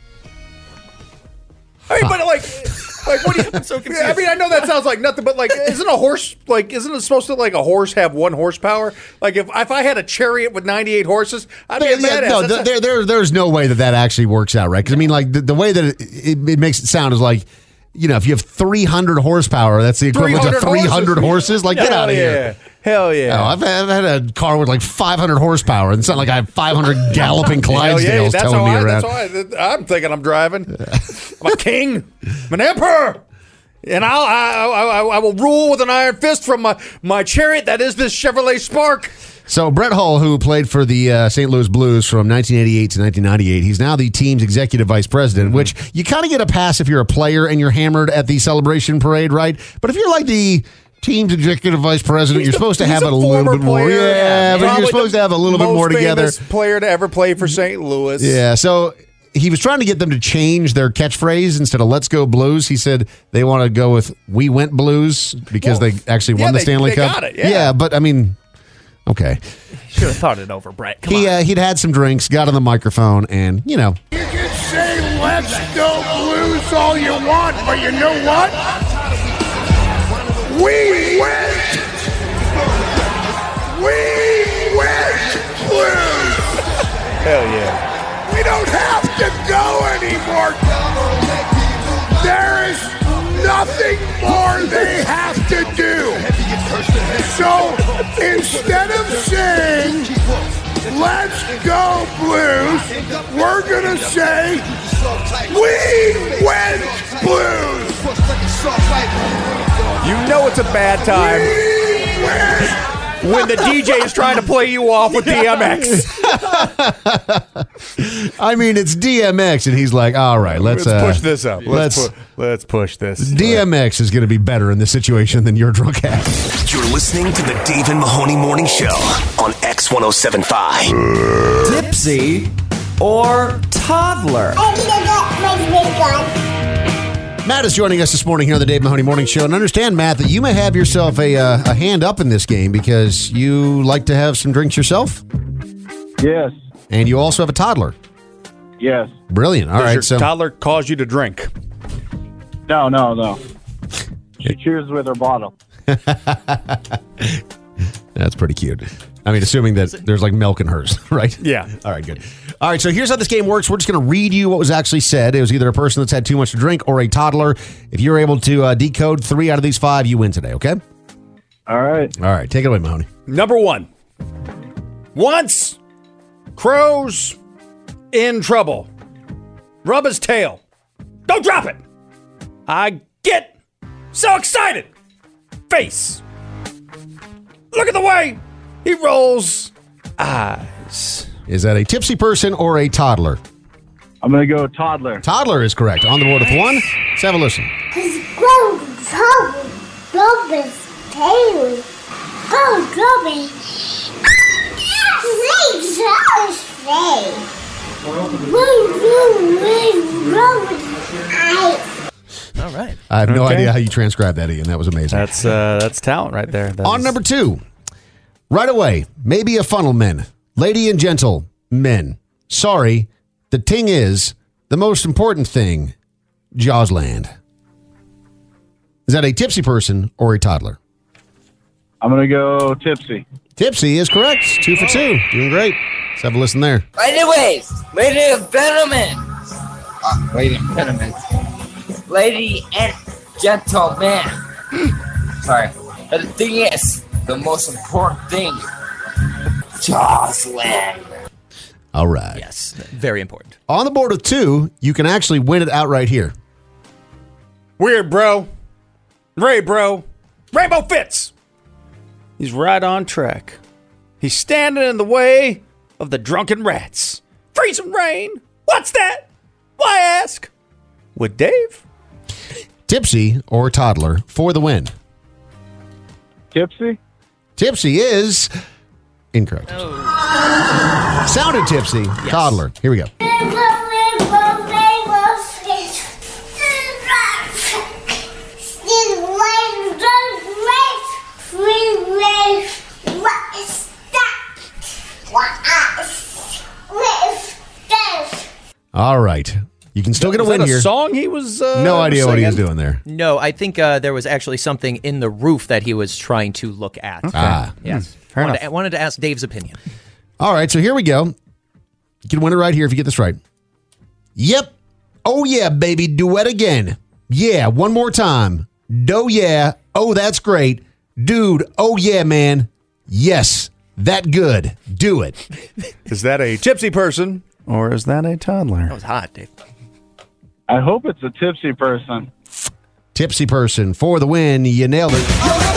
T: I mean, but like, like what do you? I'm so confused. I mean, I know that sounds like nothing, but like, isn't a horse like? Isn't it supposed to like a horse have one horsepower? Like if if I had a chariot with ninety-eight horses, I'd be a
B: Yeah,
T: badass.
B: no,
T: That's
B: th- there, there, there's no way that that actually works out, right? Because I mean, like the, the way that it, it, it makes it sound is like, you know, if you have three hundred horsepower, that's the equivalent to three hundred horses. Like, get
T: Hell
B: out of
T: yeah.
B: here.
T: Hell yeah!
B: Oh, I've, I've had a car with like five hundred horsepower, and it's not like I have five hundred galloping
T: Hell yeah,
B: Clydesdales
T: that's
B: towing
T: how
B: me
T: I,
B: around.
T: That's how I, I'm thinking I'm driving. I'm a king. I'm an emperor. And I'll, I, I, I will rule with an iron fist from my, my chariot that is this Chevrolet Spark.
B: So Brett Hull, who played for the uh, Saint Louis Blues from nineteen eighty-eight to nineteen ninety-eight, he's now the team's executive vice president,
T: Mm-hmm.
B: which you kind of get a pass if you're a player and you're hammered at the celebration parade, right? But if you're like the team's executive vice president,
T: He's
B: you're
T: the-
B: supposed to
T: he's
B: have
T: a
B: it a little
T: former
B: bit more.
T: player.
B: Yeah, but
T: Probably
B: you're supposed
T: the
B: to have a little bit
T: most
B: more together.
T: famous player to ever play for Saint Louis.
B: Yeah, so he was trying to get them to change their catchphrase instead of "Let's go Blues." He said they want to go with "We went Blues" because
R: Well,
B: they actually
R: yeah,
B: won the
R: they-
B: Stanley
R: they
B: Cup.
R: got it, yeah.
B: but I mean, okay.
R: Should have thought it over, Brett. Come
B: He
R: on.
B: uh, he'd had some drinks, got on the microphone, and you know,
E: You can say let's go Blues all you want, but you know what? We went. We went Blues.
T: Hell yeah.
E: We don't have to go anymore. There is nothing more they have to do. So instead of saying, let's go Blues, we're going to say, we went Blues.
T: You know it's a bad time when the D J is trying to play you off with D M X.
B: I mean, it's D M X, and he's like, "All right, let's,
T: Let's
B: uh,
T: push this up. Let's
B: Let's
T: pu- let's push this."
B: D M X is going to be better in this situation than your drunk ass."
A: You're listening to the Dave and Mahoney Morning Show on X ten seventy-five.
D: Tipsy or toddler?
B: Matt is joining us this morning here on the Dave Mahoney Morning Show. And understand, Matt, that you may have yourself a uh, a hand up in this game because you like to have some drinks yourself.
J: Yes.
B: And you also have a toddler.
J: Yes.
B: Brilliant. All
T: Does
B: right,
T: your
B: so
T: toddler cause you to drink?
J: No, no, no. She cheers with her bottle.
B: that's pretty cute. I mean, assuming that there's like milk in hers, right?
T: Yeah.
B: All right, good. All right, so here's how this game works. We're just going to read you what was actually said. It was either a person that's had too much to drink or a toddler. If you're able to uh, decode three out of these five, you win today, okay?
J: All right.
B: All right, take it away, Mahoney.
T: Number one. Once crow's in trouble. Rub his tail. Don't drop it. I get so excited. Face. Look at the way he rolls eyes.
B: Is that a tipsy person or a toddler?
J: I'm going to go toddler.
B: Toddler is correct. On the board with one. Let's have a listen.
E: Go, trouble, rub his tail. Go, trouble.
R: All right.
B: I have no
T: Okay.
B: idea how you transcribed that, Ian. That was amazing.
T: That's uh, that's talent right there. That
B: On
T: is-
B: number two, right away, maybe a funnel men, lady and gentle men. Sorry, the ting is the most important thing, Jawsland. Is that a tipsy person or a toddler?
J: I'm going to go tipsy.
B: Tipsy is correct. Two for two. Doing great. Let's have a listen there.
U: Anyways, ladies and gentlemen, uh, ladies and gentlemen, lady and gentlemen. Sorry, but the thing is, the most important thing, Jocelyn.
B: All right.
R: Yes, very important.
B: On the board with two, you can actually win it outright here.
T: Weird, bro. Ray, bro. Rainbow Fitz. He's right on track. He's standing in the way of the drunken rats. Freezing rain. What's that? Why ask? With Dave?
B: Tipsy or toddler for the win.
J: Tipsy?
B: Tipsy is incorrect. Sounded tipsy. Toddler. Here we go. All right. You can still get a
T: Is
B: win
T: that a
B: here.
T: song he was uh,
B: No idea what he was
T: singing?
B: doing there.
R: No, I think uh, there was actually something in the roof that he was trying to look at.
B: Okay. Ah.
R: Yes.
B: Hmm, fair
R: wanted,
B: enough.
R: to, wanted to ask Dave's opinion.
B: All right, so here we go. You can win it right here if you get this right. Yep. Oh, yeah, baby. Duet again. Yeah, one more time. Do yeah. Oh, that's great. Dude, oh, yeah, man. Yes, that good. Do it.
T: Is that a tipsy person or is that a toddler?
R: That was hot, Dave.
K: I hope it's a tipsy person.
B: Tipsy person for the win. You nailed it.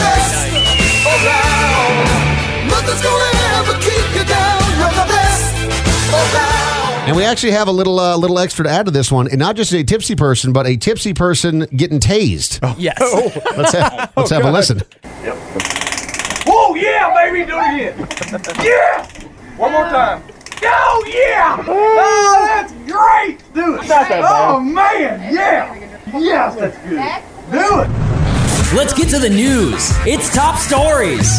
B: And we actually have a little uh, little extra to add to this one. And not just a tipsy person, but a tipsy person getting tased.
R: Yes.
B: Let's have, let's
K: Oh,
B: have a
K: God.
B: listen.
K: Oh, yeah, baby, do it again. Yeah! One more time. Oh, yeah! Oh, that's great! Do it.
E: Not that bad.
K: Oh, man, yeah! Yes, that's good. Do it.
D: Let's get to the news. It's top stories.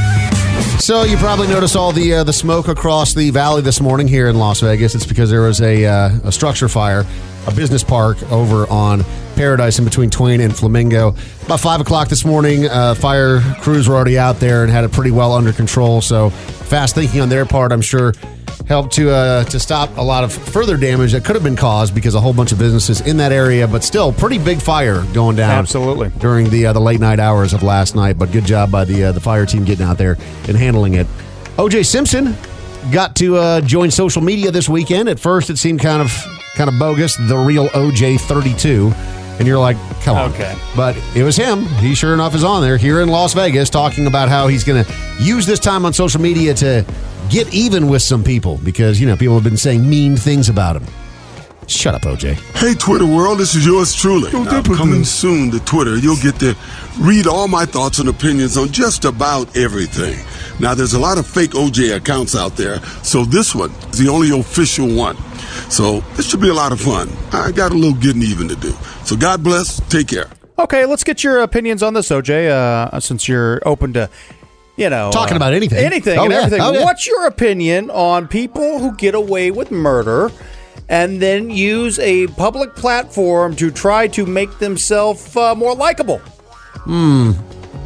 B: So you probably noticed all the uh, the smoke across the valley this morning here in Las Vegas. It's because there was a uh, a structure fire, a business park over on Paradise in between Twain and Flamingo. About five o'clock this morning, uh, fire crews were already out there and had it pretty well under control. So fast thinking on their part, I'm sure, helped to uh, to stop a lot of further damage that could have been caused because a whole bunch of businesses in that area. But still, pretty big fire going down.
T: Absolutely.
B: During the uh, the late night hours of last night. But good job by the uh, the fire team getting out there and handling it. O J Simpson got to uh, join social media this weekend. At first, it seemed kind of kind of bogus. The real O J thirty-two. And you're like, come on.
T: Okay.
B: But it was him. He sure enough is on there here in Las Vegas talking about how he's going to use this time on social media to get even with some people because, you know, people have been saying mean things about him. Shut up, O J.
P: Hey, Twitter world, this is yours truly. Now, coming soon to Twitter, you'll get to read all my thoughts and opinions on just about everything. Now, there's a lot of fake O J accounts out there, so this one is the only official one. So this should be a lot of fun. I got a little getting even to do. So God bless. Take care.
T: Okay, let's get your opinions on this, O J, uh, since you're open to, you know...
B: Talking
T: uh,
B: about anything.
T: Anything
B: Oh,
T: and
B: yeah.
T: everything.
B: Oh, yeah.
T: What's your opinion on people who get away with murder and then use a public platform to try to make themselves uh, more likable?
B: Hmm.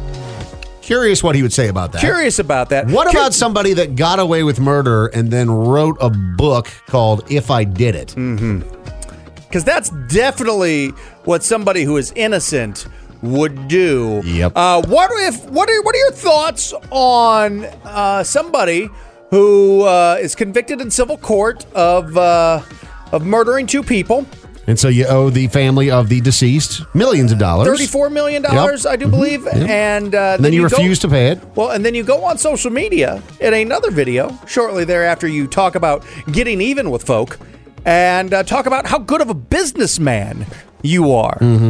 B: Curious what he would say about that.
T: Curious about that.
B: What
T: Cur-
B: about somebody that got away with murder and then wrote a book called If I Did It?
T: Mm-hmm. Because that's definitely what somebody who is innocent would do.
B: Yep.
T: Uh, what if? What are what are your thoughts on uh, somebody who uh, is convicted in civil court of uh, of murdering two people?
B: And so you owe the family of the deceased millions of dollars.
T: Thirty-four million dollars,
B: Yep.
T: I do believe,
B: Yep.
T: and, uh,
B: And then you
T: go-
B: refuse to pay it.
T: Well, and then you go on social media in another video shortly thereafter. You talk about getting even with folk and uh, talk about how good of a businessman you are.
B: Mm-hmm.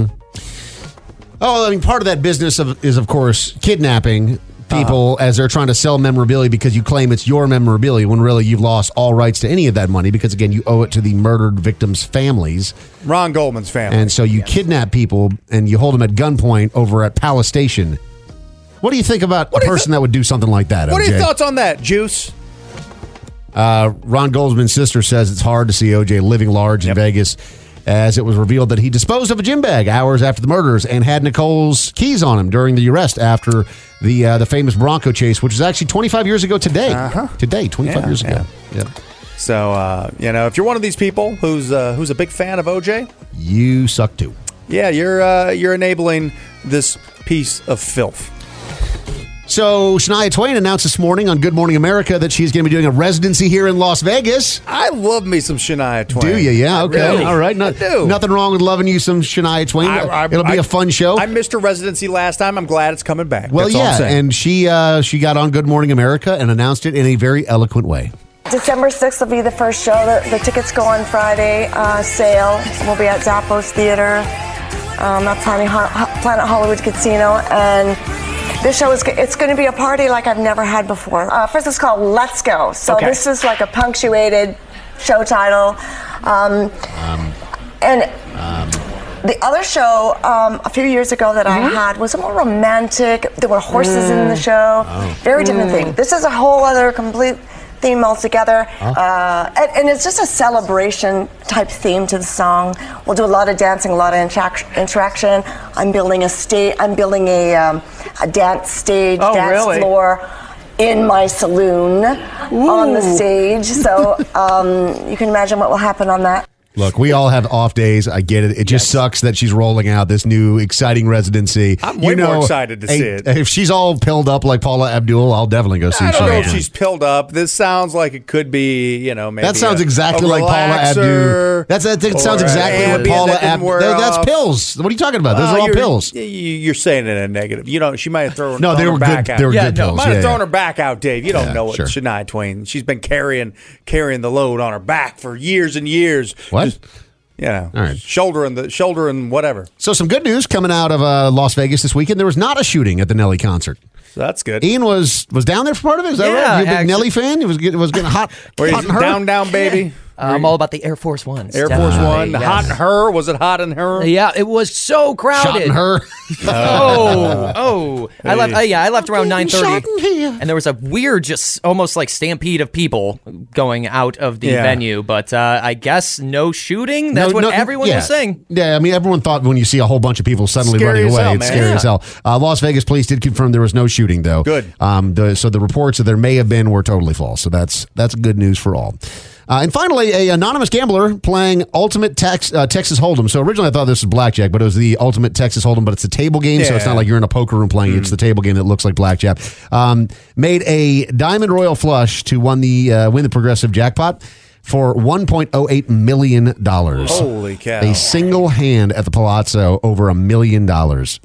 B: Oh, I mean, part of that business of, is, of course, kidnapping people
T: Uh-huh.
B: as they're trying to sell memorabilia because you claim it's your memorabilia when really you've lost all rights to any of that money because, again, you owe it to the murdered victims' families.
T: Ron Goldman's family.
B: And so you kidnap people and you hold them at gunpoint over at Palace Station. What do you think about a person that would do something like that,
T: What
B: O
T: are
B: J?
T: your thoughts on that, Juice?
B: Uh, Ron Goldsman's sister says it's hard to see O J living large in Vegas as it was revealed that he disposed of a gym bag hours after the murders and had Nicole's keys on him during the arrest after the uh, the famous Bronco chase, which was actually twenty-five years ago today.
T: Uh-huh.
B: Today, twenty-five
T: Yeah,
B: years ago.
T: yeah.
B: Yeah.
T: So, uh, you know, if you're one of these people who's uh, who's a big fan of O J,
B: You suck too.
T: yeah, you're uh, you're enabling this piece of filth.
B: So Shania Twain announced this morning on Good Morning America that she's going to be doing a residency here in Las Vegas.
T: I love me some Shania Twain.
B: Do you? Yeah. Okay.
T: Really?
B: All right.
T: I
B: Not,
T: do.
B: Nothing wrong with loving you some Shania Twain.
T: I- I-
B: It'll be
T: I-
B: a fun show.
T: I missed her residency last time. I'm glad it's coming back.
B: well,
T: That's all I'm
B: yeah,
T: saying.
B: and she uh, she got on Good Morning America and announced it in a very eloquent way.
V: December sixth will be the first show. The, the tickets go on Friday. Uh, sale. We'll be at Zappos Theater. Um, at Planet, Ho- Planet Hollywood Casino. And this show is it's going to be a party like I've never had before. Uh, first, it's called Let's Go. So
W: Okay.
V: this is like a punctuated show title. Um, and the other show um, a few years ago that I had was a more romantic. There were horses in the show. Very different
W: Mm.
V: thing. This is a whole other complete theme altogether.
B: Oh.
V: Uh, and, and it's just a celebration type theme to the song. We'll do a lot of dancing, a lot of interac- interaction. I'm building a stage. I'm building a um, a dance stage,
C: Oh,
V: dance
C: really?
V: floor in my saloon on the stage. So um, you can imagine what will happen on that.
B: Look, we all have off days. I get it. It just sucks that she's rolling out this new exciting residency.
T: I'm way
B: You know,
T: more excited to see
B: hey,
T: it.
B: If she's all pilled up like Paula Abdul, I'll definitely go see
T: I don't
B: Shania
T: know if
B: Twain.
T: she's pilled up. This sounds like it could be, you know, maybe
B: That sounds
T: a-
B: exactly
T: a
B: like Paula Abdul.
T: relaxer
B: That's that
T: or
B: sounds
T: an
B: exactly what
T: Ambien
B: Paula
T: that didn't
B: Abdul.
T: wear
B: That's
T: off.
B: pills. What are you talking about? Those
T: Well,
B: are all
T: you're-
B: pills.
T: y- You're saying it in a negative. You know, she might have thrown,
B: No,
T: thrown
B: they
T: her
B: were
T: back
B: good-
T: out.
B: they were
T: yeah,
B: good
T: no,
B: pills.
T: might have
B: Yeah,
T: thrown
B: yeah.
T: her back out, Dave. You don't
B: Yeah,
T: know what
B: sure.
T: Shania Twain. She's been carrying carrying the load on her back for years and years.
B: What?
T: Just, yeah,
B: All right.
T: shouldering the shouldering whatever.
B: So some good news coming out of uh, Las Vegas this weekend. There was not a shooting at the Nelly concert.
T: So that's good.
B: Ian was was down there for part of it. Is that
R: Yeah,
B: right? You a big
R: actually-
B: Nelly fan? He was getting was getting hot.
T: Where
B: hot
T: he's
B: in her?
T: down, down, baby.
R: Uh, I'm all about the Air Force Ones.
T: Air Force
R: definitely,
T: One.
R: yes.
T: Hot in her. Was it hot in her?
R: Yeah, it was so crowded.
B: Shot in her.
R: Oh, oh! I left. Uh, yeah, I left around nine
B: Shot
R: thirty,
B: in here.
R: and there was a weird, just almost like stampede of people going out of the
B: Yeah.
R: venue. But uh, I guess no shooting. That's
B: No,
R: what
B: no,
R: everyone
B: yeah.
R: was saying.
B: Yeah, I mean, everyone thought when you see a whole bunch of people suddenly
T: Scary
B: running
T: as
B: away,
T: hell,
B: it's
T: man.
B: scary
T: Yeah.
B: as hell. Uh, Las Vegas police did confirm there was no shooting, though.
T: Good.
B: Um, the, so the reports that there may have been were totally false. So that's that's good news for all. Uh, and finally, a anonymous gambler playing Ultimate Tex, uh, Texas Hold'em. So originally I thought this was blackjack, but it was the Ultimate Texas Hold'em, but it's a table game, so it's
T: Yeah.
B: not like you're in a poker room playing. It's the table game that looks like blackjack. Um, made a Diamond Royal Flush to won the uh, win the progressive jackpot for one point oh eight million dollars.
T: Holy cow.
B: A single hand at the Palazzo over a million dollars.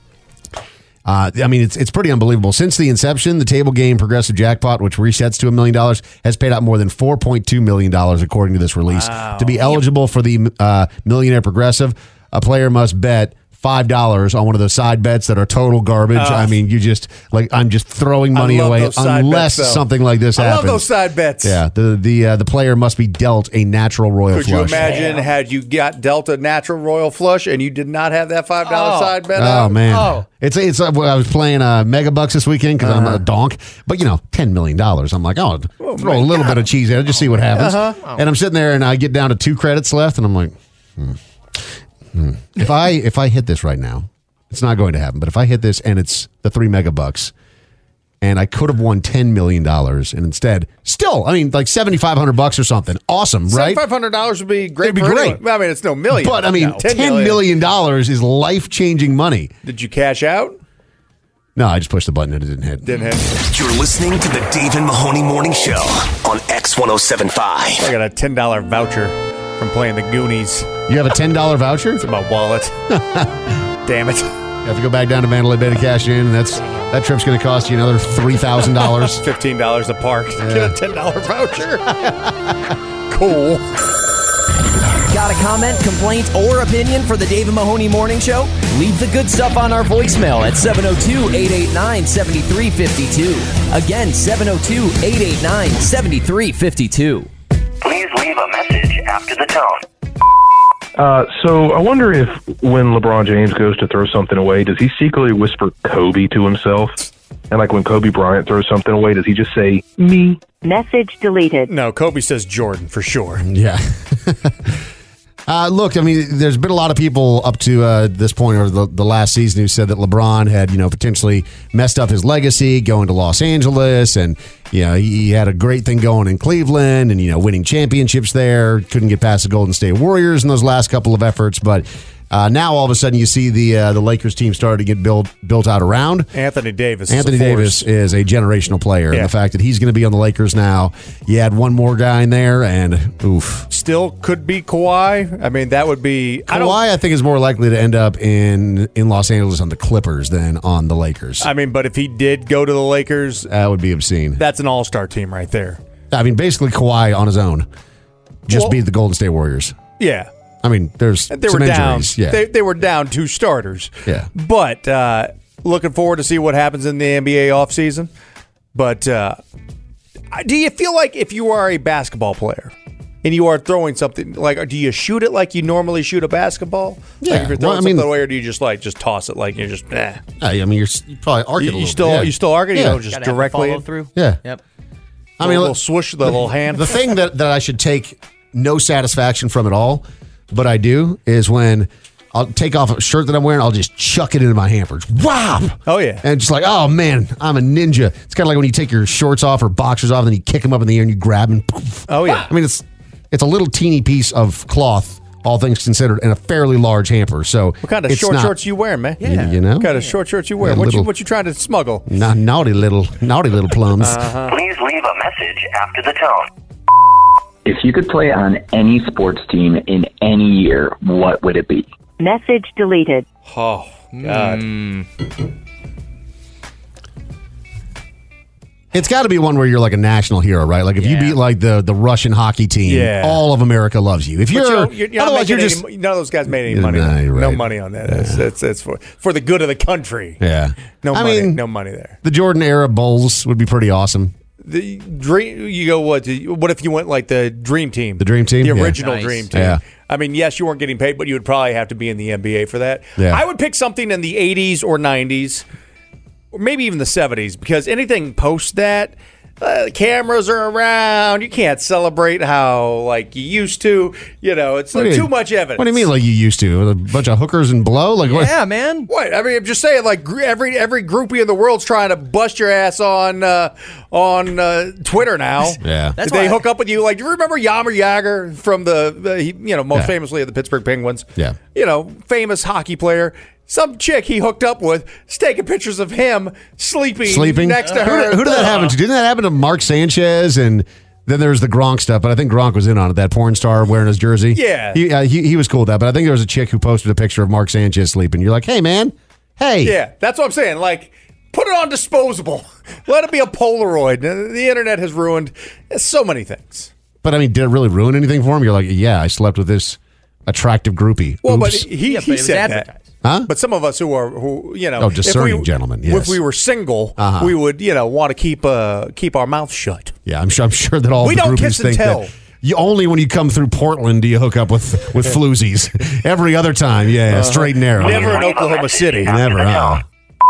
B: Uh, I mean, it's it's pretty unbelievable. Since the inception, the table game progressive jackpot, which resets to a million dollars, has paid out more than four point two million dollars, according to this release.
T: Wow.
B: To be eligible for the uh, Millionaire Progressive, a player must bet five dollars on one of those side bets that are total garbage.
T: Uh,
B: I mean, you just like I'm just throwing
T: I
B: money
T: love
B: away
T: those side
B: unless
T: bets, though.
B: something like this
T: I
B: happens.
T: love those side bets.
B: Yeah, the the uh, the player must be dealt a natural royal
T: Could
B: flush.
T: you imagine had you got dealt a natural royal flush and you did not have that five dollar
R: Oh.
T: side bet?
B: Oh
T: out?
B: man,
R: Oh.
B: it's it's. Uh, I was playing uh, Mega Bucks this weekend because I'm a donk, but you know, ten million dollars. I'm like, oh, throw a little bit of cheese in it, just see what happens.
T: Uh-huh.
B: And I'm sitting there, and I get down to two credits left, and I'm like, hmm, hmm. if I if I hit this right now, it's not going to happen. But if I hit this and it's the three Mega Bucks, and I could have won ten million dollars, and instead, still, I mean, like seventy five hundred bucks or something, awesome, right?
T: Five hundred dollars would be great.
B: It'd be
T: for
B: great.
T: anyone. I mean, it's no million,
B: But I mean,
T: no,
B: ten million dollars is life changing money.
T: Did you cash out?
B: No, I just pushed the button and it didn't hit.
T: Didn't hit.
A: You're listening to the Dave and Mahoney Morning Show on X one oh seven point five.
T: I got a ten dollar voucher from playing the Goonies.
B: You have a ten dollar voucher?
T: It's in my wallet. Damn it.
B: You have to go back down to Mandalay Bay to cash in, and that's that trip's going to cost you another three thousand dollars.
T: Fifteen dollars to park.
B: Yeah.
T: Get a ten dollar voucher. Cool.
D: Got a comment, complaint, or opinion for the Dave and Mahoney Morning Show? Leave the good stuff on our voicemail at seven oh two, eight eight nine, seven three five two. Again, seven oh two, eight eight nine, seven three five two.
F: Please leave a message after the tone.
G: Uh, so I wonder if when LeBron James goes to throw something away, does he secretly whisper Kobe to himself? And like when Kobe Bryant throws something away, does he just say, me?
H: Message deleted.
T: No, Kobe says Jordan for sure.
B: Yeah. Uh, look, I mean, there's been a lot of people up to uh, this point, or the, the last season, who said that LeBron had, you know, potentially messed up his legacy going to Los Angeles, and you know, he, he had a great thing going in Cleveland, and you know, winning championships there. Couldn't get past the Golden State Warriors in those last couple of efforts, but uh, now all of a sudden you see the uh, the Lakers team starting to get built built out around.
T: Anthony Davis.
B: Anthony
T: is a
B: Davis
T: force.
B: is a generational player,
T: Yeah.
B: and the fact that he's going to be on the Lakers now, you add one more guy in there, and oof.
T: Still could be Kawhi. I mean, that would be. I don't.
B: Kawhi, I think, is more likely to end up in in Los Angeles on the Clippers than on the Lakers.
T: I mean, but if he did go to the Lakers,
B: that would be obscene.
T: That's an all-star team right there.
B: I mean, basically Kawhi on his own just
T: Well-
B: beat the Golden State Warriors.
T: Yeah.
B: I mean, there's
T: They
B: some
T: were down.
B: injuries. Yeah,
T: They, they were down two starters.
B: Yeah.
T: But uh, looking forward to see what happens in the N B A offseason. But uh, do you feel like if you are a basketball player and you are throwing something, like, do you shoot it like you normally shoot a basketball?
B: Yeah.
T: Like if you're throwing
B: Well, I mean-
T: something away, or do you just like just toss it like you're just, eh?
B: I mean, you're, you probably arc it
T: You,
B: a
T: you
B: little
T: still
B: bit. Yeah.
T: you still arc it? You
B: Yeah.
T: don't just
R: Gotta have the
T: directly
R: follow through.
B: Yeah.
R: Yep.
B: I mean,
T: a little swoosh, the little hand.
B: The thing that, that I should take no satisfaction from at all, but I do, is when I'll take off a shirt that I'm wearing, I'll just chuck it into my hamper. Wow!
T: Oh, yeah.
B: And just like, oh, man, I'm a ninja. It's kind of like when you take your shorts off or boxers off, and then you kick them up in the air and you grab them. Poof.
T: Oh, yeah.
B: I mean, it's it's a little teeny piece of cloth, all things considered, and a fairly large hamper. So
T: What kind of
B: it's
T: short
B: not,
T: shorts you wearing, man?
B: You, you know?
T: What kind of short shorts you wear?
B: Yeah,
T: what,
B: little-
T: you, what you trying to smuggle?
B: Na- naughty little, naughty little plums.
T: Uh-huh.
F: Please leave a message after the tone.
L: If you could play on any sports team in any year, what would it be?
H: Message deleted.
T: Oh, God.
B: It's got to be one where you're like a national hero, right? Like if you beat like the, the Russian hockey team,
T: Yeah.
B: all of America loves you. If
T: But
B: you're,
T: you know, you're, you're not
B: otherwise
T: making
B: you're just
T: any, none of those guys made any
B: Yeah,
T: money.
B: nah, you're
T: No
B: right.
T: money on that. It's, it's, it's for, for the good of the country.
B: yeah.
T: No
B: I
T: money.
B: mean,
T: no money there.
B: the Jordan era Bulls would be pretty awesome.
T: The dream. You go what? to- What if you went like the dream team?
B: The dream team,
T: the
B: Yeah.
T: original
B: Nice.
T: dream team.
B: Yeah.
T: I mean, yes, you weren't getting paid, but you would probably have to be in the N B A for that.
B: Yeah.
T: I would pick something in the eighties or nineties, or maybe even the seventies, because anything post that. Uh, the cameras are around. You can't celebrate how like you used to. You know, it's
B: What do
T: like,
B: you-
T: too much evidence.
B: What do you mean, like you used to? A bunch of hookers and blow? Like what?
R: Yeah, man.
T: What? I mean, I'm just saying, like gr- every every groupie in the world's trying to bust your ass on uh, on uh, Twitter now.
B: Yeah.
R: That's
T: Did they
R: why I-
T: hook up with you? Like, do you remember Yammer Yager from the, the he, you know, most
B: Yeah.
T: famously of the Pittsburgh Penguins?
B: Yeah.
T: You know, famous hockey player. Some chick he hooked up with is taking pictures of him sleeping,
B: Sleeping
T: next to
B: Who
T: her.
B: did, who did that happen to? Didn't that happen to Mark Sanchez? And then there was the Gronk stuff, but I think Gronk was in on it. That porn star wearing his jersey.
T: Yeah.
B: he uh, he, he was cool with that. But I think there was a chick who posted a picture of Mark Sanchez sleeping. You're like, hey man, hey,
T: Yeah, that's what I'm saying. Like, put it on disposable. Let it be a Polaroid. The internet has ruined so many things.
B: But I mean, did it really ruin anything for him? You're like, yeah, I slept with this attractive groupie.
T: Well, but
B: Oops.
T: he,
R: Yeah, but
T: he
R: it was
T: said
R: advertised.
T: that.
B: Huh?
T: But some of us who are who you know,
B: Oh, discerning
T: if we,
B: gentlemen, yes.
T: If we were single,
B: Uh-huh.
T: we would you know want to keep uh keep our mouth shut.
B: Yeah, I'm sure. I'm sure that all
T: We
B: the
T: don't
B: groupies
T: kiss and
B: think
T: tell.
B: that you only when you come through Portland do you hook up with with floozies. Every other time, yeah, straight and narrow.
T: Never in Oklahoma City.
B: Never. Uh,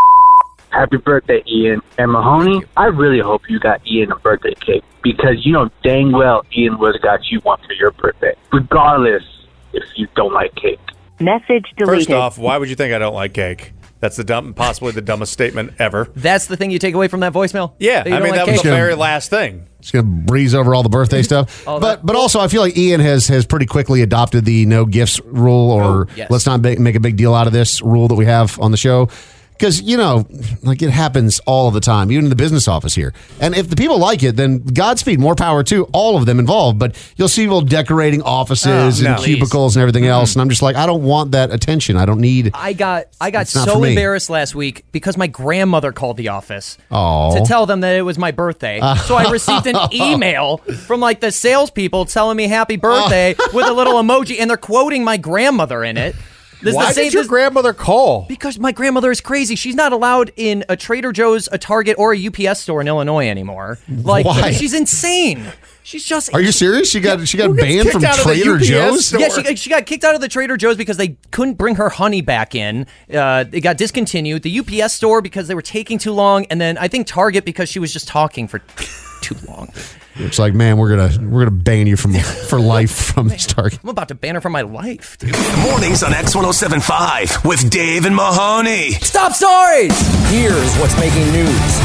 M: Happy birthday, Ian. And Mahoney, I really hope you got Ian a birthday cake because you know dang well Ian would have got you one for your birthday, regardless if you don't like cake.
H: Message deleted.
T: First off, why would you think I don't like cake? That's the dumb, possibly the dumbest statement ever.
R: That's the thing you take away from that voicemail?
T: Yeah,
R: That you
T: I
R: don't
T: mean
R: like
T: that was
R: cake?
T: the very last thing.
B: Just gonna breeze over all the birthday stuff.
R: All
B: but
R: that.
B: but also I feel like Ian has has pretty quickly adopted the no gifts rule, or
R: Oh, yes.
B: let's not make, make a big deal out of this rule that we have on the show. Because, you know, like it happens all of the time, even in the business office here. And if the people like it, then Godspeed, more power to all of them involved. But you'll see people decorating offices
T: Oh,
B: and
T: no.
B: cubicles and everything else. And I'm just like, I don't want that attention. I don't need.
R: I got I got
B: It's not for
R: so
B: me.
R: embarrassed last week because my grandmother called the office
B: Oh.
R: to tell them that it was my birthday. So I received an email from like the salespeople telling me happy birthday with a little emoji, and they're quoting my grandmother in it. This is
T: Why
R: the same-
T: did your
R: this-
T: grandmother call?
R: Because my grandmother is crazy. She's not allowed in a Trader Joe's, a Target, or a U P S store in Illinois anymore. Like
B: Why?
R: she's insane. She's just.
B: Are you serious? She got she got
T: Who gets
B: banned
T: kicked
B: from
T: out of the
B: Trader
T: U P S
B: Joe's?
T: store?
R: Yeah, she, she got kicked out of the Trader Joe's because they couldn't bring her honey back in. Uh, it got discontinued. The U P S store because they were taking too long, and then I think Target because she was just talking for too long.
B: It's like, man, we're gonna we're gonna ban you from for life from this Target.
R: I'm about to ban her from my life, dude.
A: Mornings on X ten seventy-five with Dave and Mahoney.
D: Stop stories! Here's what's making news.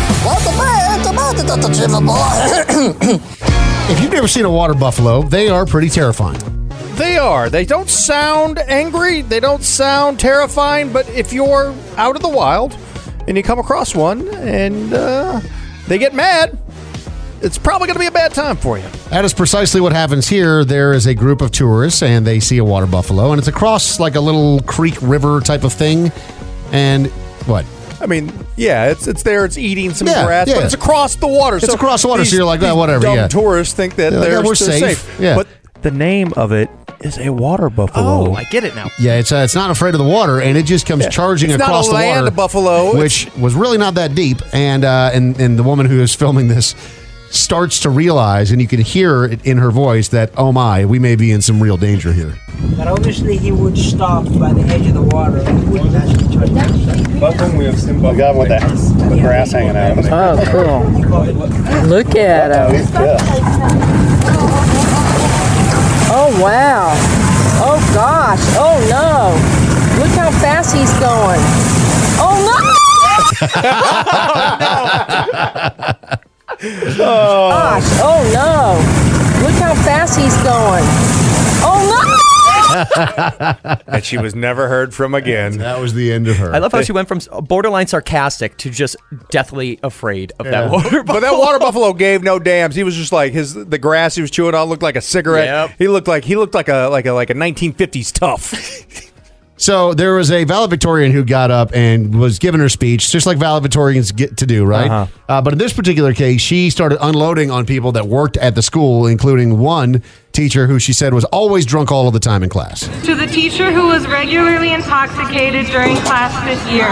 B: If you've never seen a water buffalo, they are pretty terrifying.
T: They are. They don't sound angry. They don't sound terrifying. But if you're out of the wild and you come across one and uh, they get mad, it's probably going to be a bad time for you.
B: That is precisely what happens here. There is a group of tourists, and they see a water buffalo, and it's across like a little creek river type of thing. And what?
T: I mean, yeah, it's it's there. It's eating some
B: Yeah,
T: grass,
B: yeah.
T: but it's across the water.
B: It's
T: so
B: across the water, so
T: these-
B: you're like, "Ah,
T: these
B: whatever,
T: Dumb
B: yeah."
T: tourists think that
B: They're like,
T: they're,
B: "Yeah, we're
T: they're
B: safe."
T: safe.
B: Yeah.
T: But the name of it is a water buffalo.
R: Oh, I get it now.
B: Yeah, it's uh, it's not afraid of the water, and it just comes
T: Yeah.
B: charging
T: It's not
B: across
T: a
B: the
T: land
B: water,
T: buffalo.
B: which was really not that deep. And uh, and and the woman who is filming this starts to realize, and you can hear it in her voice, that, oh my, we may be in some real danger here.
N: But obviously he would stop by the edge of the water. He wouldn't actually try to
O: We got him with the, the grass hanging out.
N: Oh, cool. Look at him. Oh, wow. Oh, gosh. Oh, no. Look how fast he's going. Oh, no.
T: Oh.
N: Gosh. Oh, no. Look how fast he's going. Oh, no.
T: And she was never heard from again.
B: That was the end of her.
R: I love how she went from borderline sarcastic to just deathly afraid of
T: Yeah.
R: that water buffalo.
T: But that water buffalo gave no dams. He was just like his the grass he was chewing on looked like a cigarette.
R: Yep.
T: He looked like he looked like a like a like a nineteen fifties tough.
B: So there was a valedictorian who got up and was giving her speech, just like valedictorians get to do, right?
T: Uh-huh.
B: Uh, but in this particular case, she started unloading on people that worked at the school, including one teacher who she said was always drunk all of the time in class.
W: To the teacher who was regularly intoxicated during class this year.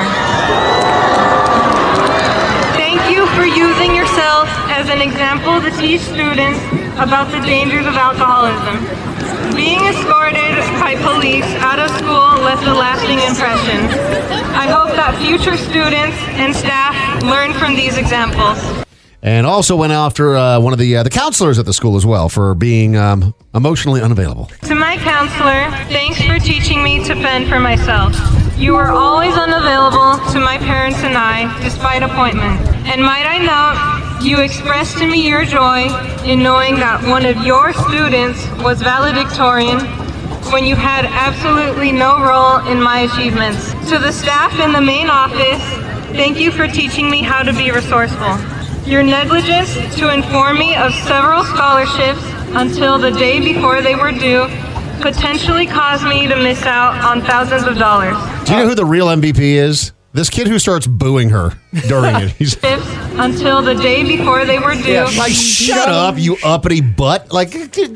W: Thank you for using yourself as an example to teach students about the dangers of alcoholism. Being escorted by police out of school left a lasting impression. I hope that future students and staff learn from these examples.
B: And also went after uh, one of the uh, the counselors at the school as well for being um, emotionally unavailable.
W: To my counselor, thanks for teaching me to fend for myself. You were always unavailable to my parents and I, despite appointment. And might I note, you expressed to me your joy in knowing that one of your students was valedictorian when you had absolutely no role in my achievements. To the staff in the main office, thank you for teaching me how to be resourceful. Your negligence to inform me of several scholarships until the day before they were due potentially caused me to miss out on thousands of dollars.
B: Do you know who the real M V P is? This kid who starts booing her during it. He's
W: Until the day before they were due.
B: like, shut up, you uppity butt. Like,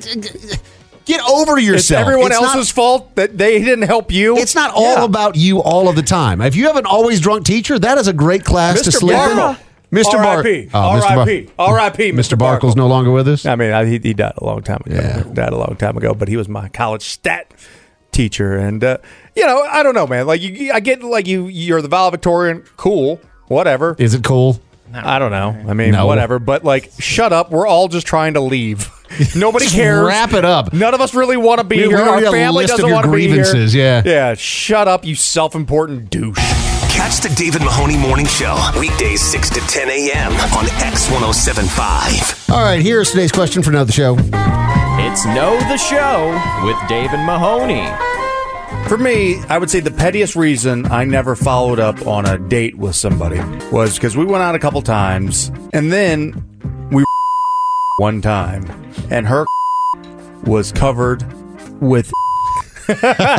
B: get over yourself.
T: It's everyone
B: It's
T: else's
B: not-
T: fault that they didn't help you.
B: It's not all
T: Yeah.
B: about you all of the time. If you have an always drunk teacher, that is a great class to
T: Mister
B: sleep
T: Barkle.
B: in. Mister
T: R I
B: Bar-
T: P.
B: Oh, Mister Bar-
T: R I P. R I P.
B: Mister Barkle's no longer with us?
T: I mean, I, he, he died a long time ago.
B: Yeah.
T: Died a long time ago, but he was my college stat teacher. And, uh, you know, I don't know, man. Like, you, I get, like, you, you're the valedictorian. Cool. Whatever.
B: Is it cool?
T: I don't know. I mean,
B: No.
T: whatever. But, like, shut up. We're all just trying to leave. Nobody
B: Just
T: cares.
B: wrap it up.
T: None of us really want to be
B: We- we
T: here.
B: don't
T: Our
B: need a
T: family
B: list of
T: doesn't
B: your
T: want to be here.
B: grievances, yeah.
T: Yeah. Shut up, you self-important douche.
A: Catch the David Mahoney Morning Show, weekdays six to ten a.m. on X ten seventy-five.
B: All right, here's today's question for Know the Show.
D: It's Know the Show with Dave and Mahoney.
T: For me, I would say the pettiest reason I never followed up on a date with somebody was because we went out a couple times and then we one time and her was covered with. Is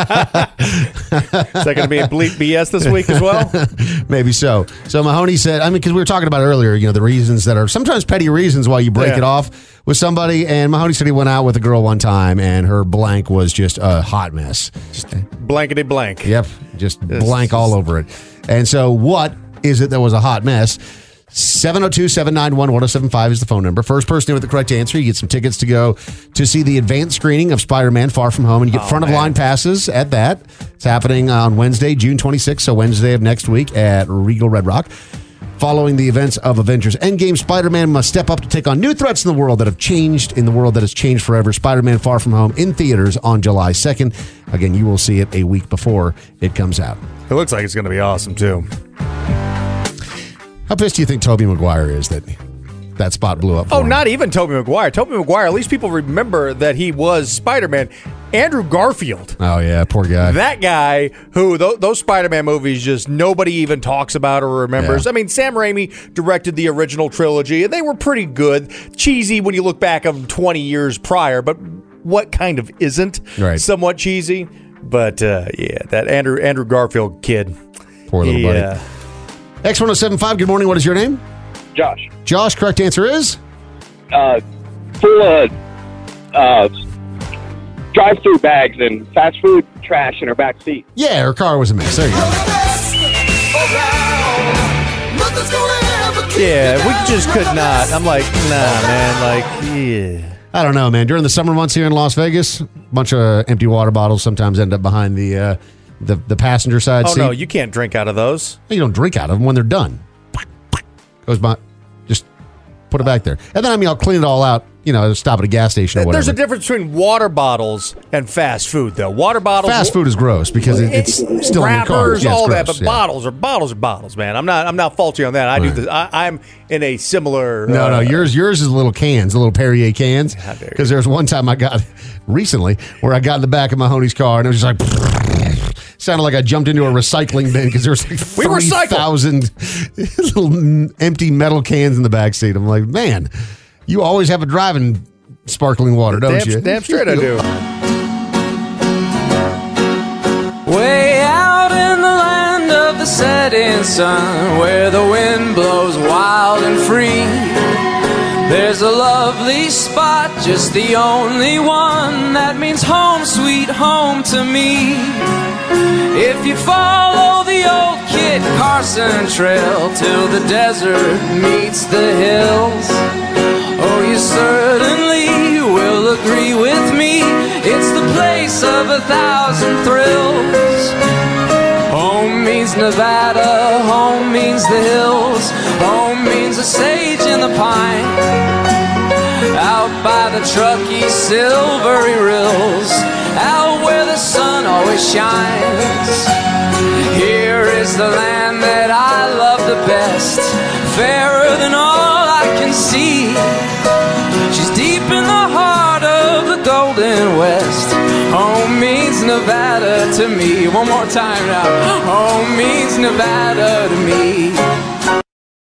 T: that going to be a bleep B S this week as well?
B: Maybe so. So Mahoney said, I mean, because we were talking about earlier, you know, the reasons that are sometimes petty reasons why you break
T: Yeah.
B: it off with somebody. And Mahoney said he went out with a girl one time and her blank was just a hot mess. Just
T: Blankety blank.
B: Yep. Just
T: It's
B: blank all over it. And so what is it that was a hot mess? seven oh two, seven nine one, one oh seven five is the phone number. First person in with the correct answer, you get some tickets to go to see the advanced screening of Spider-Man Far From Home, and you get
T: Oh,
B: front of line passes at that. It's happening on Wednesday, June twenty-sixth, so Wednesday of next week at Regal Red Rock. Following the events of Avengers Endgame, Spider-Man must step up to take on new threats in the world that have changed, in the world that has changed forever. Spider-Man Far From Home in theaters on July second. Again, you will see it a week before it comes out.
T: It looks like it's going to be awesome, too.
B: How pissed do you think Tobey Maguire is that that spot blew up for
T: Oh,
B: him?
T: not even Tobey Maguire. Tobey Maguire, at least people remember that he was Spider-Man. Andrew Garfield.
B: Oh, yeah, poor guy.
T: That guy who, th- those Spider-Man movies, just nobody even talks about or remembers.
B: Yeah.
T: I mean, Sam Raimi directed the original trilogy, and they were pretty good. Cheesy when you look back of them twenty years prior, but what kind of isn't?
B: Right.
T: Somewhat cheesy. But, uh, yeah, that Andrew Andrew Garfield kid.
B: Poor little
T: he,
B: buddy.
T: uh,
B: X ten seventy-five, good morning. What is your name?
X: Josh.
B: Josh, correct answer is?
X: Uh, full of uh, drive-through bags and fast food trash in her back seat.
B: Yeah, her car was a mess. There you go.
E: Nothing's gonna ever
T: Yeah, we just could not. I'm like, nah, man. Like, yeah.
B: I don't know, man. During the summer months here in Las Vegas, a bunch of empty water bottles sometimes end up behind the uh, the, the passenger side
T: Oh,
B: seat.
T: no, you can't drink out of those.
B: You don't drink out of them when they're done. Goes by, just put it back there. And then, I mean, I'll clean it all out, you know, stop at a gas station or whatever.
T: There's a difference between water bottles and fast food, though. Water bottles.
B: Fast food is gross because it, it's still in your car.
T: Wrappers,
B: Yeah, it's
T: all that,
B: gross,
T: but
B: yeah.
T: bottles are bottles are bottles, man. I'm not I'm not faulty on that. I do
B: Right.
T: this. I, I'm in a similar.
B: No,
T: uh,
B: no, yours yours is little cans, the little Perrier cans. Because there was one time I got recently where I got in the back of Mahoney's car and it was just like sounded like I jumped into a recycling bin because there was like
T: We
B: three
T: recycle.
B: thousand little empty metal cans in the back seat. I'm like, man, you always have a driving sparkling water, don't
T: damn,
B: you?
T: Damn straight I do.
E: Way out in the land of the setting sun, where the wind blows wild and free, there's a lovely spot, just the only one that means home, sweet home to me. If you follow the old Kit Carson trail till the desert meets the hills, oh, you certainly will agree with me, it's the place of a thousand thrills. Home means Nevada, home means the hills, home means the sage and the pine, out by the Truckee silvery rills, out where the sun always shines. Here is the land that I love the best, fairer than all I can see. She's deep in the heart of the Golden West. Home means Nevada to me. One more time now. Home means Nevada to me.